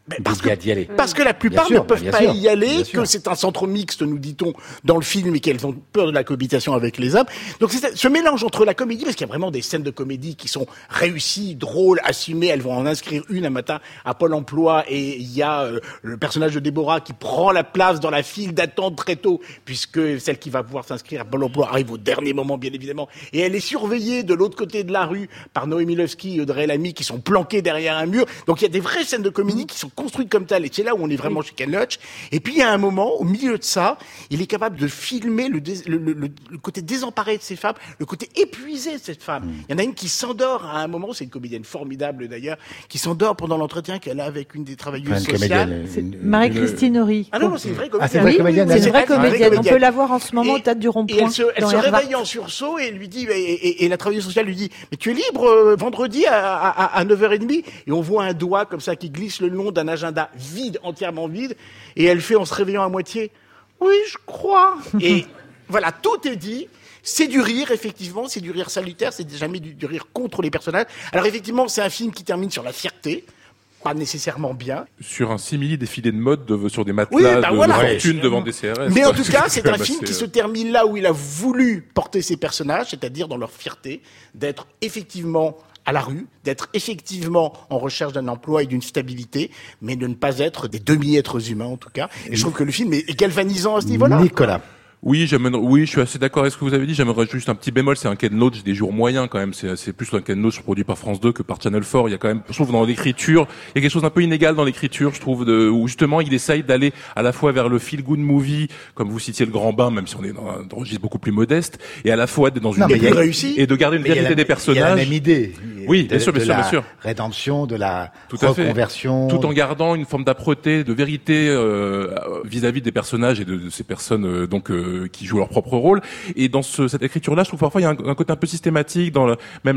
Speaker 6: d'y aller.
Speaker 3: Parce que la plupart
Speaker 1: Bien sûr,
Speaker 3: ne peuvent
Speaker 1: bien
Speaker 3: pas
Speaker 1: sûr,
Speaker 3: y aller,
Speaker 1: bien
Speaker 3: que
Speaker 1: sûr.
Speaker 3: c'est un centre mixte, nous dit-on dans le film, et qu'elles ont peur de la cohabitation avec les hommes. Donc c'est ce mélange entre la comédie, parce qu'il y a vraiment des scènes de comédie qui sont réussies, drôles, assumées. Elles vont en inscrire une un matin à Pôle Emploi, et il y a le personnage de Déborah qui prend la place dans la file d'attente très tôt, puisque celle qui va pouvoir s'inscrire à Pôle Emploi arrive au dernier moment, bien évidemment, et elle est surveillée de l'autre côté de la rue par Noémie Levski et Audrey Lamy qui sont planqués derrière un mur. Donc il y a des vraies scènes de comédie qui sont construites comme telles, et c'est là où on est vraiment chez Ken Loach. Et puis il y a un moment, au milieu de ça, il est capable de filmer le côté désemparé de ces femmes, le côté épuisé de cette femme. Il y en a une qui s'endort à un moment, c'est une comédienne formidable d'ailleurs, qui s'endort pendant l'entretien qu'elle a avec une des travailleuses sociales.
Speaker 4: Marie-Christine Horry.
Speaker 3: Ah non, c'est une vraie comédienne.
Speaker 1: Ah, c'est une vraie comédienne,
Speaker 4: C'est une vraie
Speaker 3: elle.
Speaker 4: comédienne. On peut la voir en ce moment au théâtre du
Speaker 3: Et
Speaker 4: Rond-Point.
Speaker 3: elle
Speaker 4: dans
Speaker 3: se
Speaker 4: Hervart.
Speaker 3: réveille en sursaut et lui dit, et la travailleuse sociale lui dit, mais tu es libre vendredi à 9h30? Et on voit un doigt comme ça qui glisse le long d'un agenda vide, entièrement vide, et elle fait en se réveillant à moitié, oui, je crois. Et voilà, tout est dit. C'est du rire, effectivement, c'est du rire salutaire, c'est jamais du rire contre les personnages. Alors effectivement, c'est un film qui termine sur la fierté. Pas nécessairement bien.
Speaker 2: Sur un simili défilé de mode sur des matelas de fortune devant des CRS.
Speaker 3: Mais en tout cas, c'est un
Speaker 2: quand même
Speaker 3: film
Speaker 2: assez,
Speaker 3: qui se termine là où il a voulu porter ses personnages, c'est-à-dire dans leur fierté, d'être effectivement à la rue, d'être effectivement en recherche d'un emploi et d'une stabilité, mais de ne pas être des demi-êtres humains en tout cas. Et je trouve que le film est galvanisant à ce niveau-là.
Speaker 1: Nicolas.
Speaker 2: Oui, je suis assez d'accord avec ce que vous avez dit. J'aimerais juste un petit bémol, c'est un Ken Loach des jours moyens quand même. C'est plus un Ken Loach produit par France 2 que par Channel 4. Il y a quand même, je trouve, dans l'écriture, il y a quelque chose d'un peu inégal dans l'écriture, je trouve, où justement il essaye d'aller à la fois vers le feel-good movie, comme vous citiez Le Grand Bain, même si on est dans un registre beaucoup plus modeste, et à la fois d'être dans une
Speaker 3: réussi
Speaker 2: et de garder une vérité des personnages.
Speaker 1: Il y a la même idée.
Speaker 2: Oui, bien sûr.
Speaker 1: Rédemption, de la
Speaker 2: Tout à fait.
Speaker 1: reconversion.
Speaker 2: Tout en gardant une forme d'âpreté, de vérité vis-à-vis des personnages et de ces personnes qui jouent leur propre rôle. Et dans cette écriture-là, je trouve parfois il y a un côté un peu systématique dans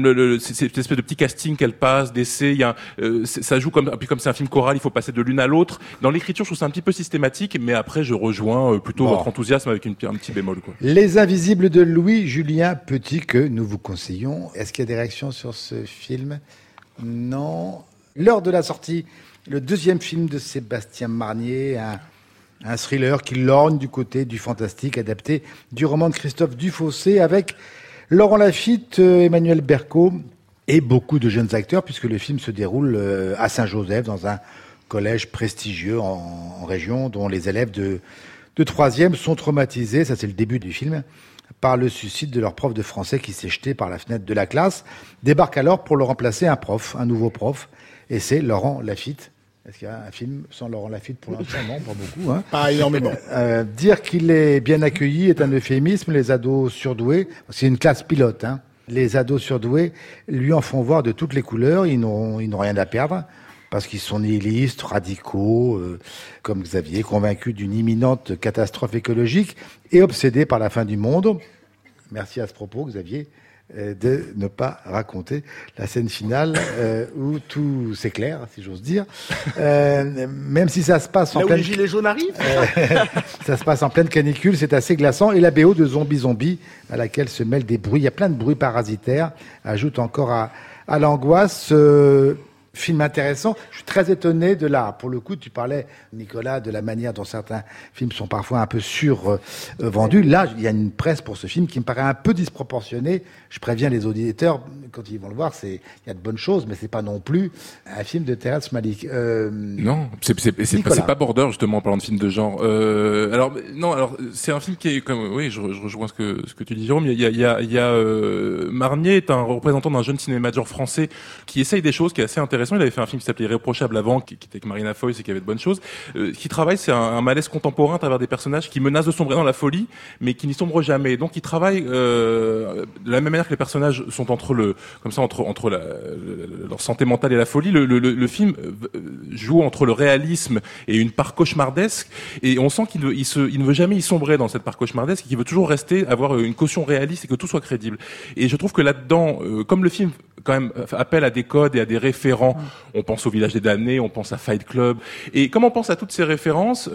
Speaker 2: cette espèce de petit casting qu'elle passe, d'essais. Il y a ça joue comme c'est un film choral, il faut passer de l'une à l'autre. Dans l'écriture, je trouve ça un petit peu systématique, mais après je rejoins plutôt votre enthousiasme avec un petit bémol, quoi.
Speaker 1: Les Invisibles de Louis-Julien Petit que nous vous conseillons. Est-ce qu'il y a des réactions sur ce film? Non. Lors de la sortie, le deuxième film de Sébastien Marnier, un thriller qui lorgne du côté du fantastique, adapté du roman de Christophe Dufossé, avec Laurent Lafitte, Emmanuel Berco et beaucoup de jeunes acteurs, puisque le film se déroule à Saint-Joseph, dans un collège prestigieux en région, dont les élèves de troisième sont traumatisés, ça c'est le début du film, par le suicide de leur prof de français qui s'est jeté par la fenêtre de la classe. Débarque alors pour le remplacer un nouveau prof, et c'est Laurent Lafitte. Est-ce qu'il y a un film sans Laurent Lafitte pour l'instant? Non, pas beaucoup. Hein.
Speaker 3: Pas énormément.
Speaker 1: Dire qu'il est bien accueilli est un euphémisme. Les ados surdoués, c'est une classe pilote. Hein. Les ados surdoués lui en font voir de toutes les couleurs. Ils n'ont rien à perdre parce qu'ils sont nihilistes, radicaux, comme Xavier, convaincus d'une imminente catastrophe écologique et obsédés par la fin du monde. Merci à ce propos, Xavier, de ne pas raconter la scène finale où tout s'éclaire, si j'ose dire. Même si ça se passe en
Speaker 3: là
Speaker 1: pleine...
Speaker 3: où les gilets jaunes arrivent.
Speaker 1: Ça se passe en pleine canicule, c'est assez glaçant. Et la BO de Zombie, à laquelle se mêlent des bruits, il y a plein de bruits parasitaires, ajoute encore à l'angoisse. Film intéressant. Je suis très étonné de là. Pour le coup, tu parlais, Nicolas, de la manière dont certains films sont parfois un peu vendus. Là, il y a une presse pour ce film qui me paraît un peu disproportionnée. Je préviens les auditeurs, quand ils vont le voir, il y a de bonnes choses, mais c'est pas non plus un film de Terrence Malick.
Speaker 2: Non, c'est pas border, justement, en parlant de film de genre. Alors c'est un film qui est comme, oui, je rejoins ce que tu dis, Jérôme. Il y a Marnier est un représentant d'un jeune cinéma de genre français qui essaye des choses qui est assez intéressant. Il avait fait un film qui s'appelait Irréprochable avant, qui était avec Marina Foïs et qui avait de bonnes choses. Qui travaille, c'est un malaise contemporain à travers des personnages qui menacent de sombrer dans la folie, mais qui n'y sombrent jamais. Donc, il travaille de la même manière que les personnages sont entre leur santé mentale et la folie. Le film joue entre le réalisme et une part cauchemardesque, et on sent qu'il ne veut jamais y sombrer dans cette part cauchemardesque, et qu'il veut toujours avoir une caution réaliste et que tout soit crédible. Et je trouve que là-dedans, comme le film quand même appel à des codes et à des référents. On pense au Village des Damnés, on pense à Fight Club. Et comme on pense à toutes ces références,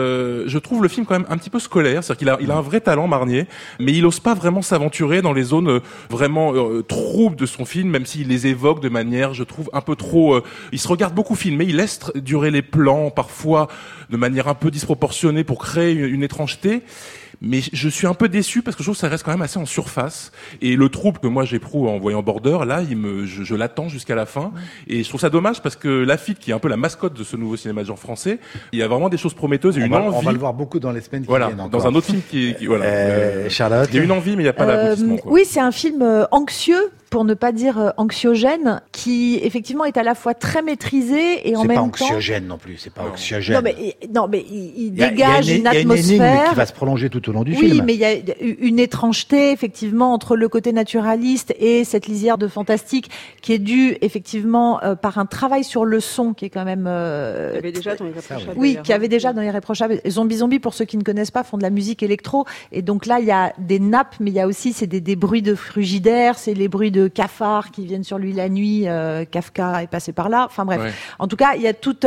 Speaker 2: je trouve le film quand même un petit peu scolaire. C'est-à-dire qu'il a un vrai talent, Marnier, mais il ose pas vraiment s'aventurer dans les zones vraiment troubles de son film, même s'il les évoque de manière, je trouve, un peu trop... il se regarde beaucoup filmer, il laisse durer les plans, parfois de manière un peu disproportionnée pour créer une étrangeté. Mais je suis un peu déçu parce que je trouve que ça reste quand même assez en surface. Et le trouble que moi j'éprouve en voyant Border, là, je l'attends jusqu'à la fin. Et je trouve ça dommage parce que Laffitte, qui est un peu la mascotte de ce nouveau cinéma de genre français, il y a vraiment des choses prometteuses et une envie.
Speaker 1: On va le voir beaucoup dans les semaines qui viennent encore.
Speaker 2: Dans un autre film qui
Speaker 1: Charlotte.
Speaker 2: Il y a une envie, mais il n'y a pas d'aboutissement.
Speaker 4: Oui, c'est un film anxieux, pour ne pas dire anxiogène, qui effectivement est à la fois très maîtrisé et en même temps...
Speaker 1: C'est pas anxiogène non plus, c'est pas anxiogène.
Speaker 4: Non, mais il dégage une atmosphère...
Speaker 1: Il y a une énigme qui va se prolonger tout au long du film.
Speaker 4: Oui, mais il y a une étrangeté, effectivement, entre le côté naturaliste et cette lisière de fantastique qui est due, effectivement, par un travail sur le son qui est quand même...
Speaker 5: Il y avait déjà dans Irréprochable.
Speaker 4: Oui, qui avait déjà dans Irréprochable. Zombie, pour ceux qui ne connaissent pas, font de la musique électro. Et donc là, il y a des nappes, mais il y a aussi des bruits de frigidaire, c'est les bruits de cafards qui viennent sur lui la nuit. Kafka est passé par là. Enfin bref. Ouais. En tout cas, il y a toute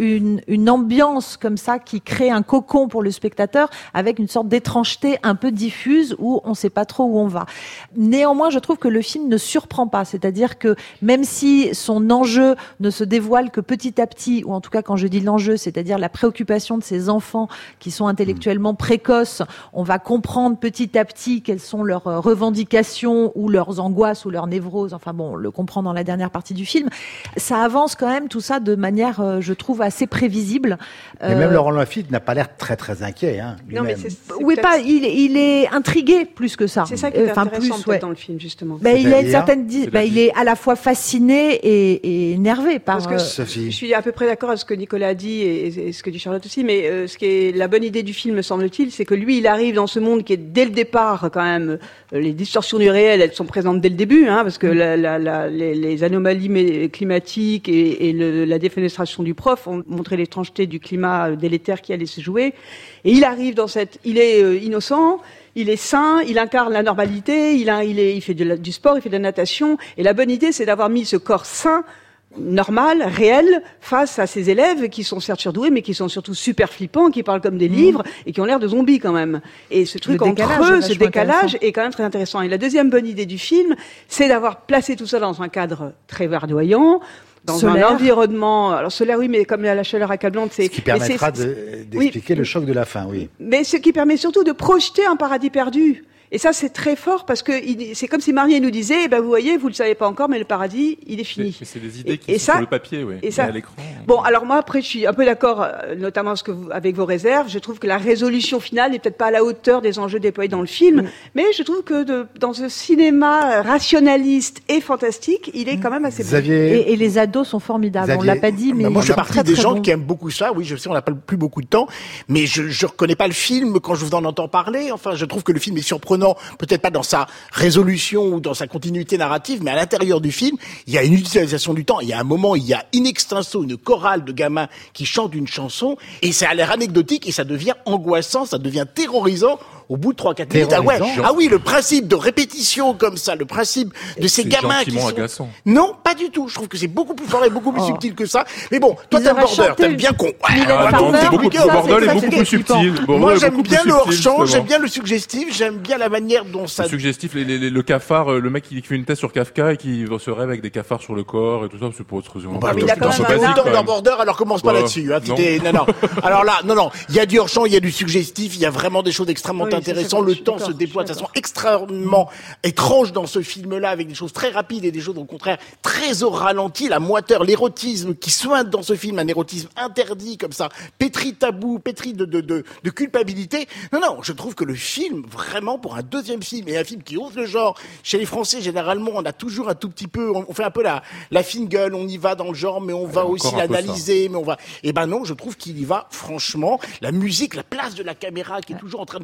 Speaker 4: une ambiance comme ça qui crée un cocon pour le spectateur avec une sorte d'étrangeté un peu diffuse où on ne sait pas trop où on va. Néanmoins, je trouve que le film ne surprend pas. C'est-à-dire que même si son enjeu ne se dévoile que petit à petit, ou en tout cas quand je dis l'enjeu, c'est-à-dire la préoccupation de ces enfants qui sont intellectuellement précoces, on va comprendre petit à petit quelles sont leurs revendications ou leurs angoisses ou leurs névroses. Enfin bon, on le comprend dans la dernière partie du film. Ça avance quand même tout ça de manière, je trouve, assez prévisible.
Speaker 1: Et même Laurent Lafitte n'a pas l'air très très inquiet. Hein,
Speaker 5: non, mais
Speaker 4: oui, pas. Il est intrigué plus que ça.
Speaker 5: C'est ça qui est intéressant peut-être dans le film justement.
Speaker 4: Il a une certaine, il est à la fois fasciné et énervé par.
Speaker 5: Parce que je suis à peu près d'accord avec ce que Nicolas a dit et ce que dit Charlotte aussi, mais ce qui est la bonne idée du film, me semble-t-il, c'est que lui, il arrive dans ce monde qui est dès le départ quand même les distorsions du réel, elles sont présentes dès le début, hein, parce que les anomalies climatiques et la défenestration du prof ont montré l'étrangeté du climat délétère qui allait se jouer. Et il arrive il est innocent, il est sain, il incarne la normalité, il fait du sport, il fait de la natation. Et la bonne idée, c'est d'avoir mis ce corps sain, normal, réel, face à ces élèves qui sont certes surdoués, mais qui sont surtout super flippants, qui parlent comme des livres et qui ont l'air de zombies quand même. Et ce truc entre eux, ce décalage est quand même très intéressant. Et la deuxième bonne idée du film, c'est d'avoir placé tout ça dans un cadre très verdoyant, dans solaire. Un environnement, alors solaire oui, mais comme il y a la chaleur accablante,
Speaker 1: c'est... Ce qui permettra d'expliquer le choc de la fin, oui.
Speaker 5: Mais ce qui permet surtout de projeter un paradis perdu. Et ça, c'est très fort parce que c'est comme si Marnier nous disait, vous voyez, vous le savez pas encore, mais le paradis, il est fini.
Speaker 2: C'est des idées qui sont sur le papier, oui. Et ça, à l'écran.
Speaker 5: Bon, alors moi, après, je suis un peu d'accord, notamment avec vos réserves. Je trouve que la résolution finale n'est peut-être pas à la hauteur des enjeux déployés dans le film, mais je trouve que dans ce cinéma rationaliste et fantastique, il est quand même assez bon.
Speaker 4: Et les ados sont formidables. On l'a pas dit, mais
Speaker 3: moi, je fais partie des gens qui aiment beaucoup ça. Oui, je sais, on n'a pas plus beaucoup de temps, mais je reconnais pas le film quand je vous en entends parler. Enfin, je trouve que le film est surprenant. Peut-être pas dans sa résolution ou dans sa continuité narrative, mais à l'intérieur du film, il y a une utilisation du temps. Il y a un moment, il y a in extenso une chorale de gamins qui chantent une chanson, et ça a l'air anecdotique, et ça devient angoissant, ça devient terrorisant au bout de 3-4 minutes. Ah oui, le principe de répétition comme ça, le principe de ces gamins qui sont...
Speaker 2: agaçant.
Speaker 3: Non, pas du tout. Je trouve que c'est beaucoup plus fort et beaucoup plus subtil que ça. Mais bon, toi t'aimes Border, t'aimes bien qu'on...
Speaker 2: Border est beaucoup plus subtil.
Speaker 3: Moi, j'aime bien le hors-champ, j'aime bien le suggestif, j'aime bien la manière dont ça...
Speaker 2: Le suggestif, le cafard, le mec qui fait une thèse sur Kafka et qui se rêve avec des cafards sur le corps et tout ça, c'est pour autre raison.
Speaker 3: Il a quand même un dans Border, alors commence pas là-dessus. Non. Alors là, non. Il y a du hors-champ, il y a du suggestif, il y a vraiment des choses extrêmement intéressant. Le temps se déploie de façon extrêmement étrange dans ce film-là, avec des choses très rapides et des choses au contraire très au ralenti. La moiteur, l'érotisme qui sointe dans ce film, un érotisme interdit comme ça, pétri de tabou, pétri de culpabilité. Non, je trouve que le film, vraiment pour un deuxième film et un film qui ose le genre, chez les Français généralement, on a toujours un tout petit peu, on fait un peu la fine gueule, on y va dans le genre, mais on va aussi l'analyser, mais on va. Et non, je trouve qu'il y va franchement. La musique, la place de la caméra qui est toujours en train de scruter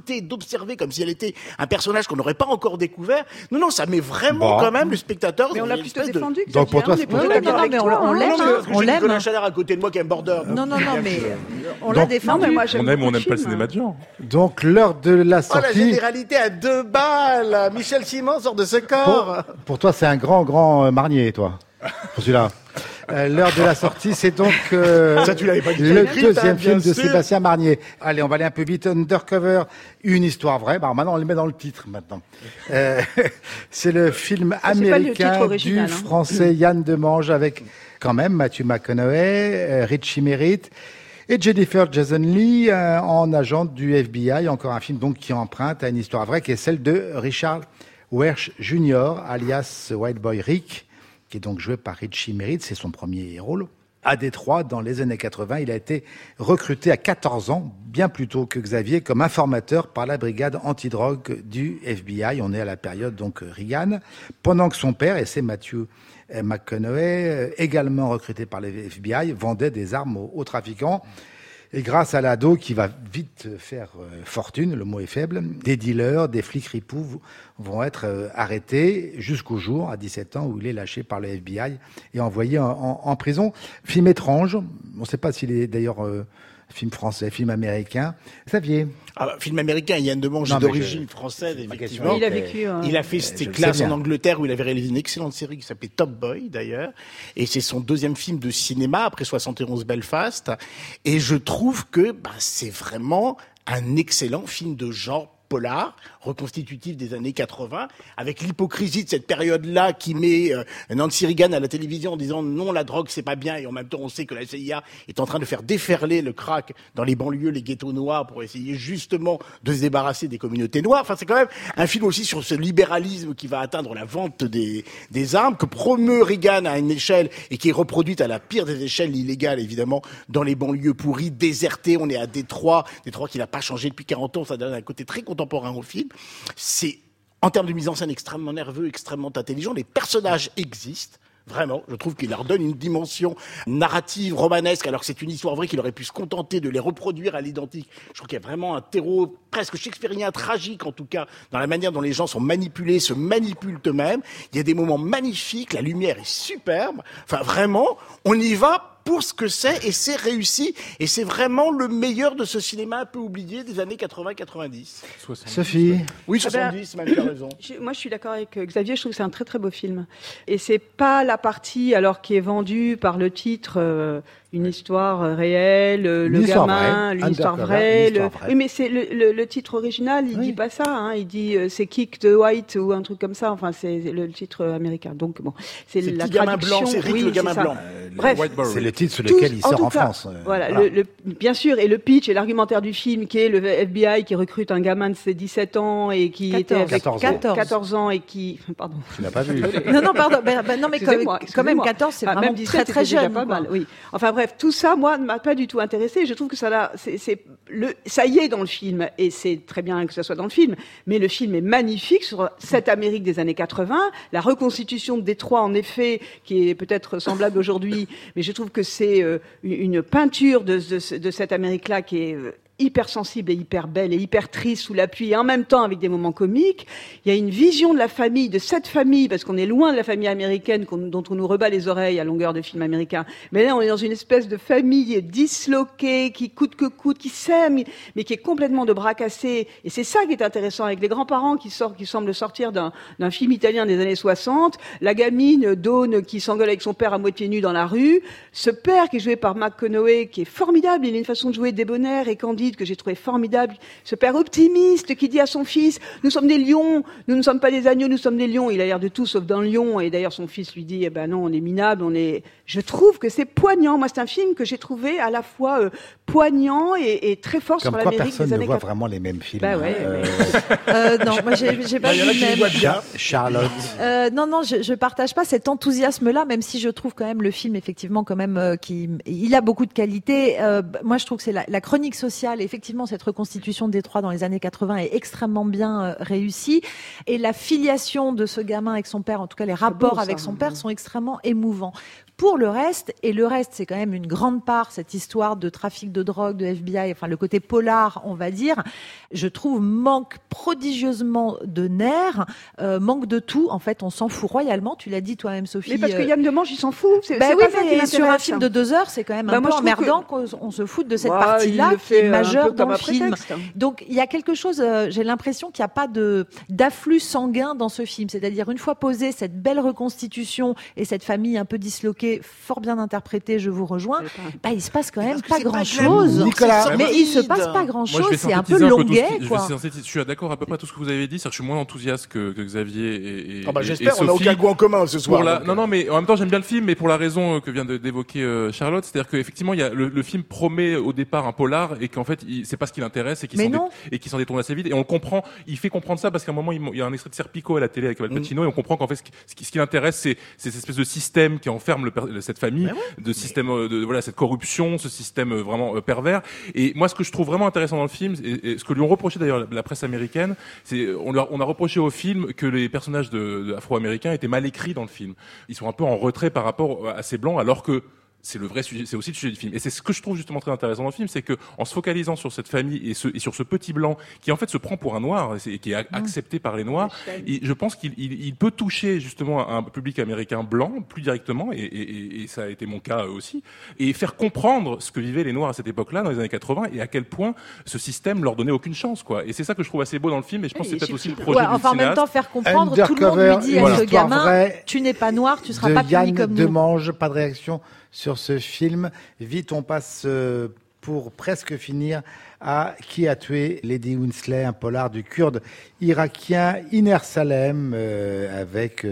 Speaker 3: scruter, d'observer comme si elle était un personnage qu'on n'aurait pas encore découvert. Non, ça met vraiment quand même le spectateur.
Speaker 5: Mais on l'a plutôt défendu.
Speaker 1: Donc pour toi, c'est
Speaker 4: on l'aime, on l'aime.
Speaker 3: Nicolas Chalard à côté de moi qui aime Border.
Speaker 4: Non, mais on l'a défendu.
Speaker 2: On aime ou on n'aime pas le cinéma de genre.
Speaker 1: Donc l'heure de la
Speaker 3: Oh, la
Speaker 1: sortie.
Speaker 3: généralité à 2 balles. Michel Simon sort de ce corps.
Speaker 1: Pour toi, c'est un grand Marnier, toi, pour celui-là. L'heure de la sortie, c'est donc
Speaker 3: Ça, tu l'avais pas dit.
Speaker 1: le
Speaker 3: Écrit,
Speaker 1: deuxième
Speaker 3: bien
Speaker 1: film de
Speaker 3: sûr.
Speaker 1: Sébastien Marnier. Allez, on va aller un peu vite. Undercover, une histoire vraie. Bah, maintenant, on le met dans le titre, maintenant. C'est le film
Speaker 5: pas le
Speaker 1: américain
Speaker 5: titre original,
Speaker 1: du
Speaker 5: hein.
Speaker 1: français Yann Demange avec, quand même, Matthew McConaughey, Richie Merritt et Jennifer Jason Leigh en agente du FBI. Encore un film, donc, qui emprunte à une histoire vraie, qui est celle de Richard Welch Jr., alias White Boy Rick, qui est donc joué par Richie Merritt, c'est son premier rôle. À Détroit, dans les années 80, il a été recruté à 14 ans, bien plus tôt que Xavier, comme informateur par la brigade antidrogue du FBI. On est à la période donc Reagan, pendant que son père, et c'est Matthew McConaughey, également recruté par le FBI, vendait des armes aux trafiquants. Et grâce à l'ado qui va vite faire fortune, le mot est faible, des dealers, des flics ripoux vont être arrêtés jusqu'au jour, à 17 ans, où il est lâché par le FBI et envoyé en prison. Film étrange, on ne sait pas s'il est d'ailleurs film français, film américain. Xavier.
Speaker 3: Film américain, Yann Demange
Speaker 1: Non, mais
Speaker 3: d'origine française, effectivement.
Speaker 5: Il a vécu.
Speaker 3: Il a fait ses classes en Angleterre où il avait réalisé une excellente série qui s'appelait Top Boy, d'ailleurs. Et c'est son deuxième film de cinéma après 71 Belfast. Et je trouve que c'est vraiment un excellent film de genre polar, reconstitutif des années 80, avec l'hypocrisie de cette période-là qui met Nancy Reagan à la télévision en disant non, la drogue c'est pas bien, et en même temps on sait que la CIA est en train de faire déferler le crack dans les banlieues, les ghettos noirs, pour essayer justement de se débarrasser des communautés noires. Enfin, c'est quand même un film aussi sur ce libéralisme qui va atteindre la vente des armes, que promeut Reagan à une échelle et qui est reproduite à la pire des échelles illégales, évidemment, dans les banlieues pourries, désertées. On est à Détroit qui n'a pas changé depuis 40 ans, ça donne un côté très contemporain au film. C'est, en termes de mise en scène, extrêmement nerveux, extrêmement intelligent. Les personnages existent. Vraiment, je trouve qu'il leur donne une dimension narrative, romanesque, alors que c'est une histoire vraie qu'il aurait pu se contenter de les reproduire à l'identique. Je trouve qu'il y a vraiment un terreau presque shakespearien, tragique en tout cas, dans la manière dont les gens sont manipulés, se manipulent eux-mêmes. Il y a des moments magnifiques, la lumière est superbe. Enfin, vraiment, on y va pour ce que c'est, et c'est réussi, et c'est vraiment le meilleur de ce cinéma un peu oublié des années 80-90.
Speaker 1: Sophie.
Speaker 3: Oui, 70, même, tu as raison.
Speaker 5: Moi, je suis d'accord avec Xavier. Je trouve que c'est un très très beau film. Et c'est pas la partie alors qui est vendue par le titre une histoire réelle, le gamin, une histoire vraie. Oui, mais c'est le titre original. Il dit pas ça. Hein. Il dit c'est Kick the White ou un truc comme ça. Enfin, c'est le titre américain. Donc bon, c'est la
Speaker 3: gamin
Speaker 5: traduction.
Speaker 3: blanc. C'est Rick
Speaker 5: oui,
Speaker 3: le gamin blanc.
Speaker 5: Bref,
Speaker 1: c'est le titre sur lequel il sort en France.
Speaker 5: Voilà, bien sûr, et le pitch et l'argumentaire du film qui est le FBI qui recrute un gamin de ses 17 ans et qui était avec 14 ans et qui... Pardon.
Speaker 1: Tu n'as pas vu.
Speaker 4: Non, pardon. Non, mais quand même 14, c'est vraiment
Speaker 5: même 17,
Speaker 4: très jeune.
Speaker 5: Pas mal, oui. Enfin bref, tout ça, moi, ne m'a pas du tout intéressé. Je trouve que ça y est dans le film, et c'est très bien que ça soit dans le film, mais le film est magnifique sur cette Amérique des années 80, la reconstitution de Détroit, en effet, qui est peut-être semblable aujourd'hui, mais je trouve que c'est une peinture de cette Amérique-là qui est hyper sensible et hyper belle et hyper triste sous la pluie, et en même temps avec des moments comiques. Il y a une vision de la famille, de cette famille, parce qu'on est loin de la famille américaine dont on nous rebat les oreilles à longueur de films américains. Mais là, on est dans une espèce de famille disloquée, qui coûte que coûte, qui s'aime, mais qui est complètement de bras cassés. Et c'est ça qui est intéressant, avec les grands-parents qui semblent sortir d'un film italien des années 60, la gamine Dawn qui s'engueule avec son père à moitié nu dans la rue, ce père qui est joué par McConaughey, qui est formidable, il a une façon de jouer débonnaire et candide que j'ai trouvé formidable, ce père optimiste qui dit à son fils « Nous sommes des lions, nous ne sommes pas des agneaux, nous sommes des lions ». Il a l'air de tout sauf d'un lion, et d'ailleurs son fils lui dit « Eh ben non, on est minable, on est... » Je trouve que c'est poignant. Moi, c'est un film que j'ai trouvé à la fois poignant et très fort sur l'Amérique des années 80.
Speaker 1: Personne ne voit vraiment les mêmes films.
Speaker 5: Bah ouais.
Speaker 4: Non, moi j'ai pas vu le même.
Speaker 1: Charlotte.
Speaker 4: Non, je partage pas cet enthousiasme-là, même si je trouve quand même le film effectivement quand même il a beaucoup de qualités. Moi, je trouve que c'est la chronique sociale. Effectivement, cette reconstitution de Détroit dans les années 80 est extrêmement bien réussie, et la filiation de ce gamin avec son père, en tout cas les rapports avec son père, sont extrêmement émouvants. pour le reste, et le reste, c'est quand même une grande part, cette histoire de trafic de drogue, de FBI, enfin le côté polar, on va dire, je trouve manque prodigieusement de nerfs, manque de tout. En fait, on s'en fout royalement. Tu l'as dit toi-même, Sophie.
Speaker 5: Mais parce que Yann Demange, il s'en fout. C'est
Speaker 4: oui,
Speaker 5: pas ça qui
Speaker 4: mais sur un
Speaker 5: l'intéresse.
Speaker 4: film de 2 heures, c'est quand même un peu emmerdant qu'on se foute de cette
Speaker 5: Ouais,
Speaker 4: partie-là
Speaker 5: il le
Speaker 4: qui
Speaker 5: fait
Speaker 4: est
Speaker 5: un
Speaker 4: majeure
Speaker 5: peu
Speaker 4: dans
Speaker 5: comme
Speaker 4: le
Speaker 5: un
Speaker 4: film.
Speaker 5: prétexte.
Speaker 4: Donc il y a quelque chose, j'ai l'impression qu'il n'y a pas d'afflux sanguin dans ce film. C'est-à-dire une fois posée cette belle reconstitution et cette famille un peu disloquée, fort bien interprétée, je vous rejoins, il se passe quand même
Speaker 3: Parce que
Speaker 4: pas
Speaker 3: c'est pas
Speaker 4: grand-chose.
Speaker 3: glamour,
Speaker 1: Nicolas,
Speaker 3: c'est
Speaker 4: Mais il se
Speaker 3: solide.
Speaker 4: passe pas
Speaker 2: Moi,
Speaker 4: grand-chose.
Speaker 2: je vais
Speaker 4: C'est un peu
Speaker 2: synthétiser tout ce
Speaker 4: longuet,
Speaker 2: qui-
Speaker 4: quoi.
Speaker 2: Je suis d'accord à peu près à tout ce que vous avez dit. C'est-à-dire que je suis moins enthousiaste que Xavier et
Speaker 3: J'espère,
Speaker 2: et
Speaker 3: on n'a
Speaker 2: Sophie.
Speaker 3: aucun goût en commun ce soir.
Speaker 2: Pour la...
Speaker 3: donc,
Speaker 2: Non, mais en même temps, j'aime bien le film, mais pour la raison que vient d'évoquer Charlotte, c'est-à-dire qu'effectivement, il y a le film promet au départ un polar et qu'en fait, c'est pas ce qui l'intéresse et qu'il
Speaker 4: Mais non.
Speaker 2: s'en détourne assez vite. Et on le comprend. Il fait comprendre ça parce qu'à un moment, il y a un extrait de Serpico à la télé avec Al Pacino et on comprend qu'en fait, ce qui l'intéresse, c'est cette espèce de système qui enferme cette famille, de système cette corruption, ce système vraiment pervers. Et moi, ce que je trouve vraiment intéressant dans le film, et ce que lui ont reproché d'ailleurs la presse américaine, c'est on a reproché au film que les personnages de afro-américains étaient mal écrits dans le film. Ils sont un peu en retrait par rapport à ces blancs, alors que c'est le vrai sujet, c'est aussi le sujet du film. Et c'est ce que je trouve justement très intéressant dans le film, c'est que en se focalisant sur cette famille et sur ce petit blanc qui en fait se prend pour un noir et qui est accepté par les noirs, et je pense qu'il peut toucher justement un public américain blanc plus directement, et ça a été mon cas aussi, et faire comprendre ce que vivaient les noirs à cette époque-là, dans les années 80, et à quel point ce système leur donnait aucune chance, quoi. Et c'est ça que je trouve assez beau dans le film, et je pense que c'est peut-être aussi le projet du
Speaker 4: Enfin, en même
Speaker 2: cinéaste.
Speaker 4: temps, faire comprendre, tout le monde
Speaker 1: Undercover,
Speaker 4: lui dit à
Speaker 1: une
Speaker 4: ce
Speaker 1: histoire
Speaker 4: gamin,
Speaker 1: vraie
Speaker 4: tu n'es pas noir, tu seras
Speaker 1: de
Speaker 4: pas puni
Speaker 1: Yann
Speaker 4: comme nous.
Speaker 1: Demange, pas de réaction sur ce film. Vite, on passe pour presque finir à Qui a tué Lady Winsley, un polar du Kurde irakien Iner Salem avec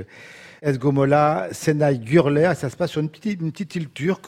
Speaker 1: Esgomola Senay Gürler. Ça se passe sur une petite île turque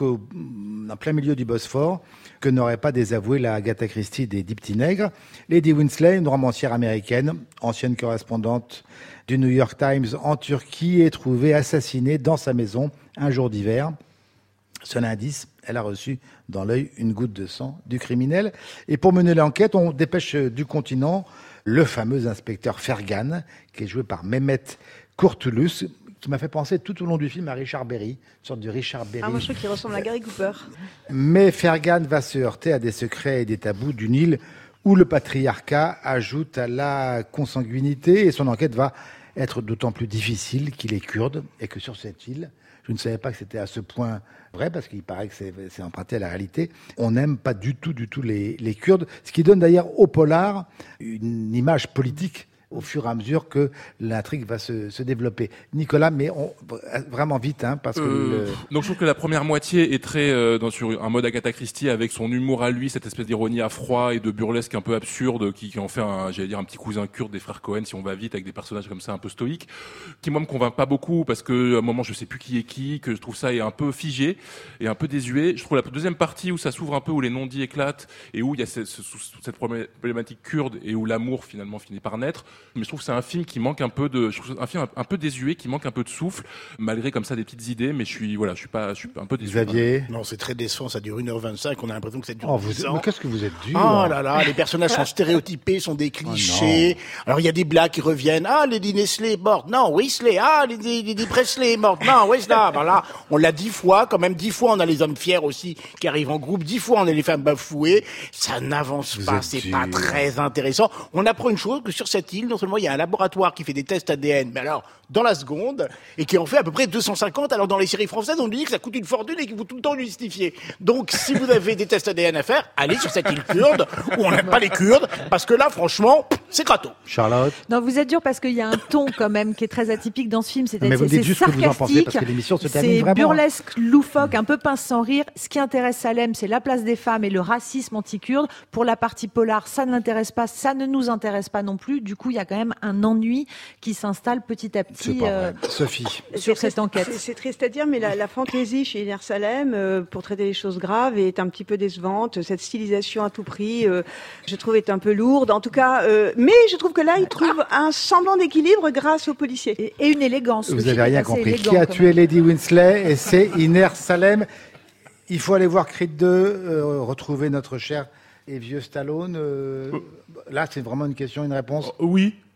Speaker 1: en plein milieu du Bosphore que n'aurait pas désavoué la Agatha Christie des 10 petits nègres. Lady Winsley, une romancière américaine, ancienne correspondante du New York Times en Turquie, est trouvée assassinée dans sa maison un jour d'hiver. Seul indice, elle a reçu dans l'œil une goutte de sang du criminel. Et pour mener l'enquête, on dépêche du continent le fameux inspecteur Fergan, qui est joué par Mehmet Kurtulus, qui m'a fait penser tout au long du film à Richard Berry, une sorte de Richard Berry.
Speaker 5: Ah, moi, je trouve qu'il ressemble à Gary Cooper.
Speaker 1: Mais Fergan va se heurter à des secrets et des tabous d'une île où le patriarcat ajoute à la consanguinité, et son enquête va être d'autant plus difficile qu'il est kurde et que sur cette île, je ne savais pas que c'était à ce point vrai, parce qu'il paraît que c'est emprunté à la réalité. On n'aime pas du tout les Kurdes, ce qui donne d'ailleurs au polar une image politique au fur et à mesure que l'intrigue va se développer. Nicolas, mais vraiment vite, parce que...
Speaker 2: Donc je trouve que la première moitié est très sur un mode Agatha Christie avec son humour à lui, cette espèce d'ironie à froid et de burlesque un peu absurde qui en fait un petit cousin kurde des frères Cohen si on va vite, avec des personnages comme ça un peu stoïques, qui moi me convainc pas beaucoup parce que à un moment je sais plus qui est qui, que je trouve ça est un peu figé et un peu désuet. Je trouve la deuxième partie où ça s'ouvre un peu, où les non-dits éclatent et où il y a cette problématique kurde et où l'amour finalement finit par naître. Mais je trouve que c'est un film qui manque un peu un film un peu désuet, qui manque un peu de souffle, malgré comme ça des petites idées, mais je suis un peu déçu.
Speaker 1: Xavier?
Speaker 3: Non, c'est très décevant, ça dure 1h25, on a l'impression que ça dure 10 ans.
Speaker 1: Mais qu'est-ce que vous êtes dur?
Speaker 3: Oh là là, les personnages sont stéréotypés, sont des clichés. Alors il y a des blagues qui reviennent. Ah, Lady Nestlé est morte. Non, Weasley. Ah, Lady Presley est morte. Non, Weasley. Voilà. On l'a 10 fois, quand même 10 fois on a les hommes fiers aussi qui arrivent en groupe. 10 fois on a les femmes bafouées. Ça n'avance pas, c'est pas très intéressant. On apprend une chose, que sur cette île, non seulement il y a un laboratoire qui fait des tests ADN, mais alors dans la seconde, et qui en fait à peu près 250. Alors dans les séries françaises, on nous dit que ça coûte une fortune et qu'il faut tout le temps le justifier. Donc si vous avez des tests ADN à faire, allez sur cette île kurde où on n'aime pas les Kurdes, parce que là franchement, c'est gratos.
Speaker 1: Charlotte?
Speaker 4: Non, vous êtes dur parce qu'il y a un ton quand même qui est très atypique dans ce film.
Speaker 1: Mais vous dites juste ce que vous en pensez, parce que l'émission se termine vraiment.
Speaker 4: C'est burlesque, loufoque, un peu pince sans rire. Ce qui intéresse Salem, c'est la place des femmes et le racisme anti-kurde. Pour la partie polar, ça ne l'intéresse pas, ça ne nous intéresse pas non plus. Du coup, il y a quand même un ennui qui s'installe petit à petit
Speaker 1: Sophie.
Speaker 4: sur cette enquête.
Speaker 5: C'est triste à dire, mais la fantaisie chez Iner Salem, pour traiter les choses graves, est un petit peu décevante. Cette stylisation à tout prix, je trouve, est un peu lourde. En tout cas, mais je trouve que là, il trouve un semblant d'équilibre grâce aux policiers.
Speaker 4: Et une élégance.
Speaker 1: Vous n'avez rien compris. Qui a tué Lady Winsley? Et c'est Iner Salem. Il faut aller voir Creed 2, retrouver notre cher et vieux Stallone. Là, c'est vraiment une question, une réponse.
Speaker 2: Oui.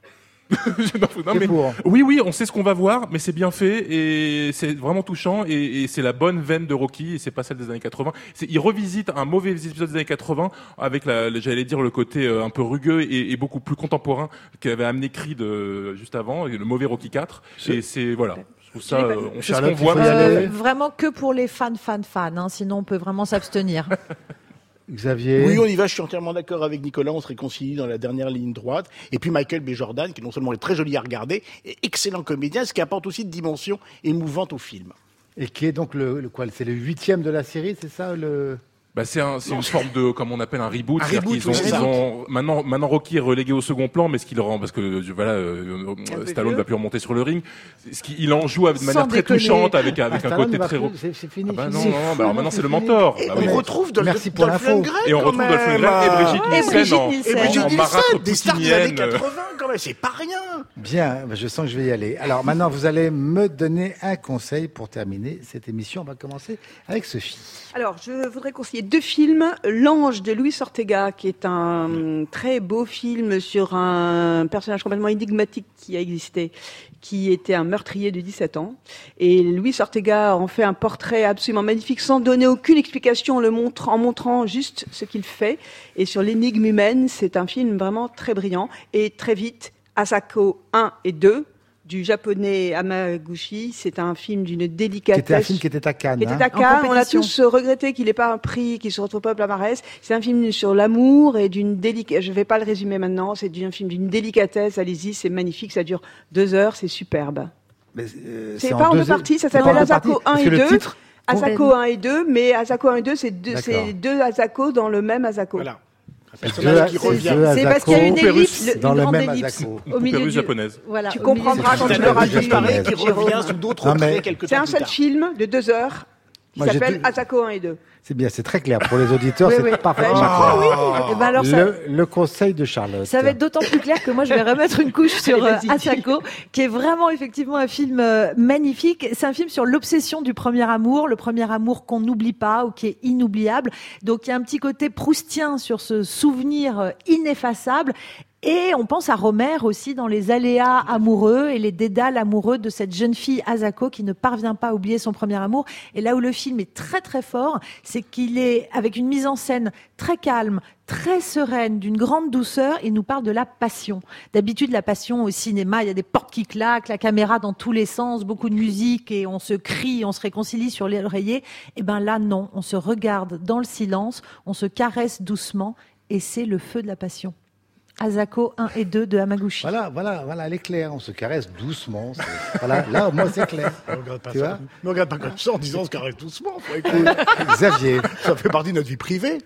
Speaker 2: Non, mais oui, on sait ce qu'on va voir, mais c'est bien fait et c'est vraiment touchant et c'est la bonne veine de Rocky et c'est pas celle des années 80. Il revisite un mauvais épisode des années 80 avec j'allais dire le côté un peu rugueux et beaucoup plus contemporain qu'avait amené Creed juste avant, et le mauvais Rocky 4. Et c'est voilà. Je trouve ça, on sait ce qu'on voit.
Speaker 4: Vraiment que pour les fans, hein, sinon on peut vraiment s'abstenir.
Speaker 1: Xavier.
Speaker 3: Oui, on y va, je suis entièrement d'accord avec Nicolas, on se réconcilie dans la dernière ligne droite. Et puis Michael B. Jordan, qui non seulement est très joli à regarder, est excellent comédien, ce qui apporte aussi de dimension émouvante au film.
Speaker 1: Et qui est donc c'est le 8e de la série, c'est ça
Speaker 2: c'est une forme de, comme on appelle un reboot.
Speaker 3: Maintenant
Speaker 2: Rocky est relégué au second plan, mais ce qui le rend, parce que Stallone ne va plus remonter sur le ring. Il en joue de manière très touchante avec un côté très.
Speaker 1: C'est fini.
Speaker 2: Alors maintenant c'est le mentor.
Speaker 3: On retrouve Dolph Lundgren.
Speaker 2: Et on retrouve Dolph Lundgren et Brigitte Nielsen en marat
Speaker 3: des stars des années 80 quand même, c'est pas rien.
Speaker 1: Bien, je sens que je vais y aller. Alors maintenant, vous allez me donner un conseil pour terminer cette émission. On va commencer avec Sophie.
Speaker 5: Alors, je voudrais conseiller 2 films. L'Ange de Luis Ortega, qui est un très beau film sur un personnage complètement énigmatique qui a existé, qui était un meurtrier de 17 ans. Et Luis Ortega en fait un portrait absolument magnifique, sans donner aucune explication, en montrant juste ce qu'il fait. Et sur l'énigme humaine, c'est un film vraiment très brillant. Et très vite, Asako 1 et 2, du japonais Hamaguchi, c'est un film d'une délicatesse.
Speaker 1: C'était un film qui était à Cannes.
Speaker 5: On a tous regretté qu'il n'ait pas un prix, qu'il se retrouve pas au palmarès. C'est un film sur l'amour et d'une délicatesse. Je vais pas le résumer maintenant. C'est un film d'une délicatesse. Allez-y, c'est magnifique. Ça dure 2 heures. C'est superbe. C'est pas en 2 parties. Ça s'appelle Asako 1 et 2. Asako 1 et 2, mais Asako 1 et 2, c'est 2 Asako dans le même Asako.
Speaker 3: Voilà. C'est
Speaker 4: parce qu'il y a une ellipse,
Speaker 1: dans
Speaker 4: une
Speaker 1: le
Speaker 4: grande
Speaker 1: même
Speaker 4: ellipse
Speaker 1: Asako.
Speaker 4: au milieu
Speaker 2: japonaise.
Speaker 4: Voilà,
Speaker 5: tu comprendras quand tu l'auras vu.
Speaker 3: Qui revient sous d'autres traits quelques temps.
Speaker 5: C'est un seul film de 2 heures qui s'appelle Asako 1 et 2.
Speaker 1: C'est bien, c'est très clair. Pour les auditeurs, c'est parfaitement clair. Le conseil de Charlotte.
Speaker 4: Ça va être d'autant plus clair que moi, je vais remettre une couche sur Asako, qui est vraiment effectivement un film magnifique. C'est un film sur l'obsession du premier amour, le premier amour qu'on n'oublie pas ou qui est inoubliable. Donc, il y a un petit côté proustien sur ce souvenir ineffaçable. Et on pense à Rohmer aussi dans les aléas amoureux et les dédales amoureux de cette jeune fille Asako qui ne parvient pas à oublier son premier amour. Et là où le film est très très fort, c'est qu'il est avec une mise en scène très calme, très sereine, d'une grande douceur. Il nous parle de la passion. D'habitude, la passion au cinéma, il y a des portes qui claquent, la caméra dans tous les sens, beaucoup de musique et on se crie, on se réconcilie sur l'oreiller. Et ben là, non, on se regarde dans le silence, on se caresse doucement et c'est le feu de la passion. Asako 1 et 2 de Hamaguchi.
Speaker 1: Voilà, elle est claire. On se caresse doucement. Voilà, là, moi, c'est clair.
Speaker 3: Ne regarde pas comme ça en disant on se caresse doucement.
Speaker 1: Xavier.
Speaker 3: Ça fait partie de notre vie privée.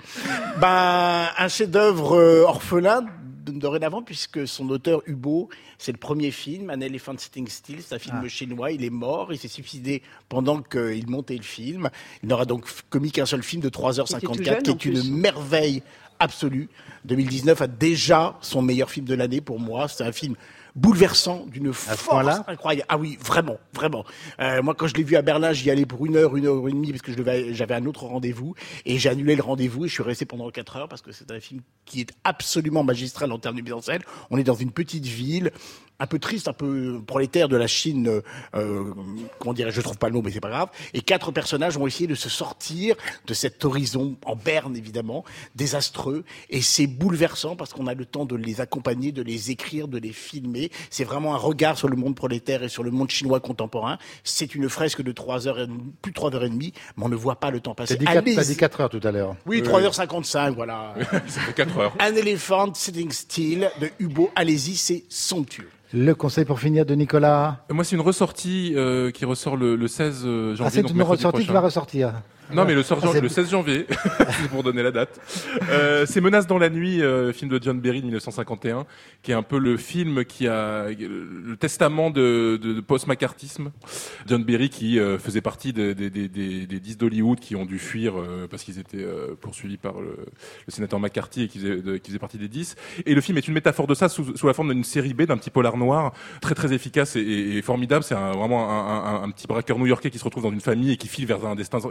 Speaker 3: Un chef-d'œuvre orphelin dorénavant, puisque son auteur Hubo, c'est le premier film, An Elephant Sitting Still, c'est un film chinois, il est mort, il s'est suicidé pendant qu'il montait le film. Il n'aura donc commis qu'un seul film de 3h54, qui est une merveille absolue. 2019 a déjà son meilleur film de l'année pour moi. C'est un film bouleversant, d'une force incroyable. Ah oui, vraiment. Moi, quand je l'ai vu à Berlin, j'y allais pour 1 heure et demie parce que j'avais un autre rendez-vous et j'ai annulé le rendez-vous et je suis resté pendant 4 heures parce que c'est un film qui est absolument magistral en termes de mise en scène. On est dans une petite ville, un peu triste, un peu prolétaire de la Chine, comment dirais-je, je trouve pas le mot, mais c'est pas grave. Et 4 personnages vont essayer de se sortir de cet horizon, en berne évidemment, désastreux. Et c'est bouleversant parce qu'on a le temps de les accompagner, de les écrire, de les filmer. C'est vraiment un regard sur le monde prolétaire et sur le monde chinois contemporain. C'est une fresque de 3 heures, plus de 3 heures et demie, mais on ne voit pas le temps passer.
Speaker 1: T'as dit 4 heures tout à l'heure.
Speaker 3: Oui, 3h55, voilà.
Speaker 2: Ça fait 4 heures.
Speaker 3: An Elephant Sitting Still de Hubo. Allez-y, c'est somptueux.
Speaker 1: Le conseil pour finir de Nicolas.
Speaker 2: Moi, c'est une ressortie qui ressort le 16 janvier.
Speaker 1: C'est une ressortie qui va ressortir.
Speaker 2: Non, mais le 16 janvier, pour donner la date. C'est Menace dans la nuit, film de John Berry de 1951, qui est un peu le film qui a le testament de post-macartisme. John Berry qui faisait partie des 10 d'Hollywood qui ont dû fuir parce qu'ils étaient poursuivis par le sénateur McCarthy et qui faisait partie des 10. Et le film est une métaphore de ça sous la forme d'une série B, d'un petit polar noir, très très efficace et formidable. C'est vraiment un petit braqueur new-yorkais qui se retrouve dans une famille et qui file vers un destin, qui se réfugie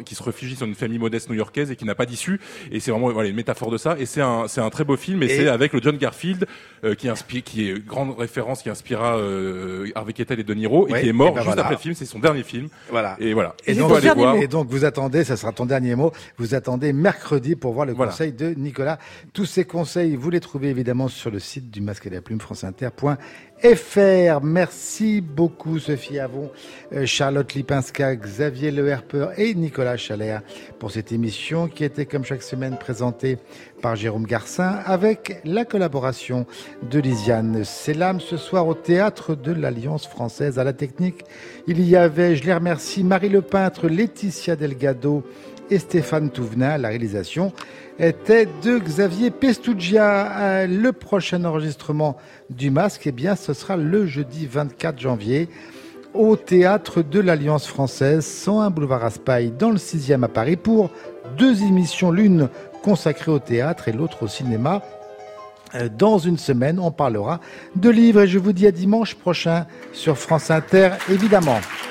Speaker 2: réfugie sur une famille modeste new-yorkaise et qui n'a pas d'issue. Et c'est vraiment une métaphore de ça. Et c'est un très beau film. Et c'est avec le John Garfield qui est grande référence, qui inspira Harvey Keitel et De Niro et qui est mort juste après le film. C'est son dernier film.
Speaker 1: Voilà.
Speaker 2: Et voilà.
Speaker 1: Et donc vous attendez, ça sera ton dernier mot. Vous attendez mercredi pour voir le conseil de Nicolas. Tous ces conseils, vous les trouvez évidemment sur le site du Masque et la Plume, franceinter.fr. Merci beaucoup Sophie Avon, Charlotte Lipinska, Xavier Leherper et Nicolas Chalère pour cette émission qui était comme chaque semaine présentée par Jérôme Garcin avec la collaboration de Lisiane Selam. Ce soir au Théâtre de l'Alliance Française. À la technique, il y avait, je les remercie, Marie Le Peintre, Laetitia Delgado et Stéphane Touvenin. La réalisation était de Xavier Pestugia. Le prochain enregistrement du Masque, eh bien, ce sera le jeudi 24 janvier au Théâtre de l'Alliance Française, 101 boulevard Raspail, dans le 6e à Paris, pour 2 émissions, l'une consacrée au théâtre et l'autre au cinéma. Dans une semaine, on parlera de livres et je vous dis à dimanche prochain sur France Inter, évidemment.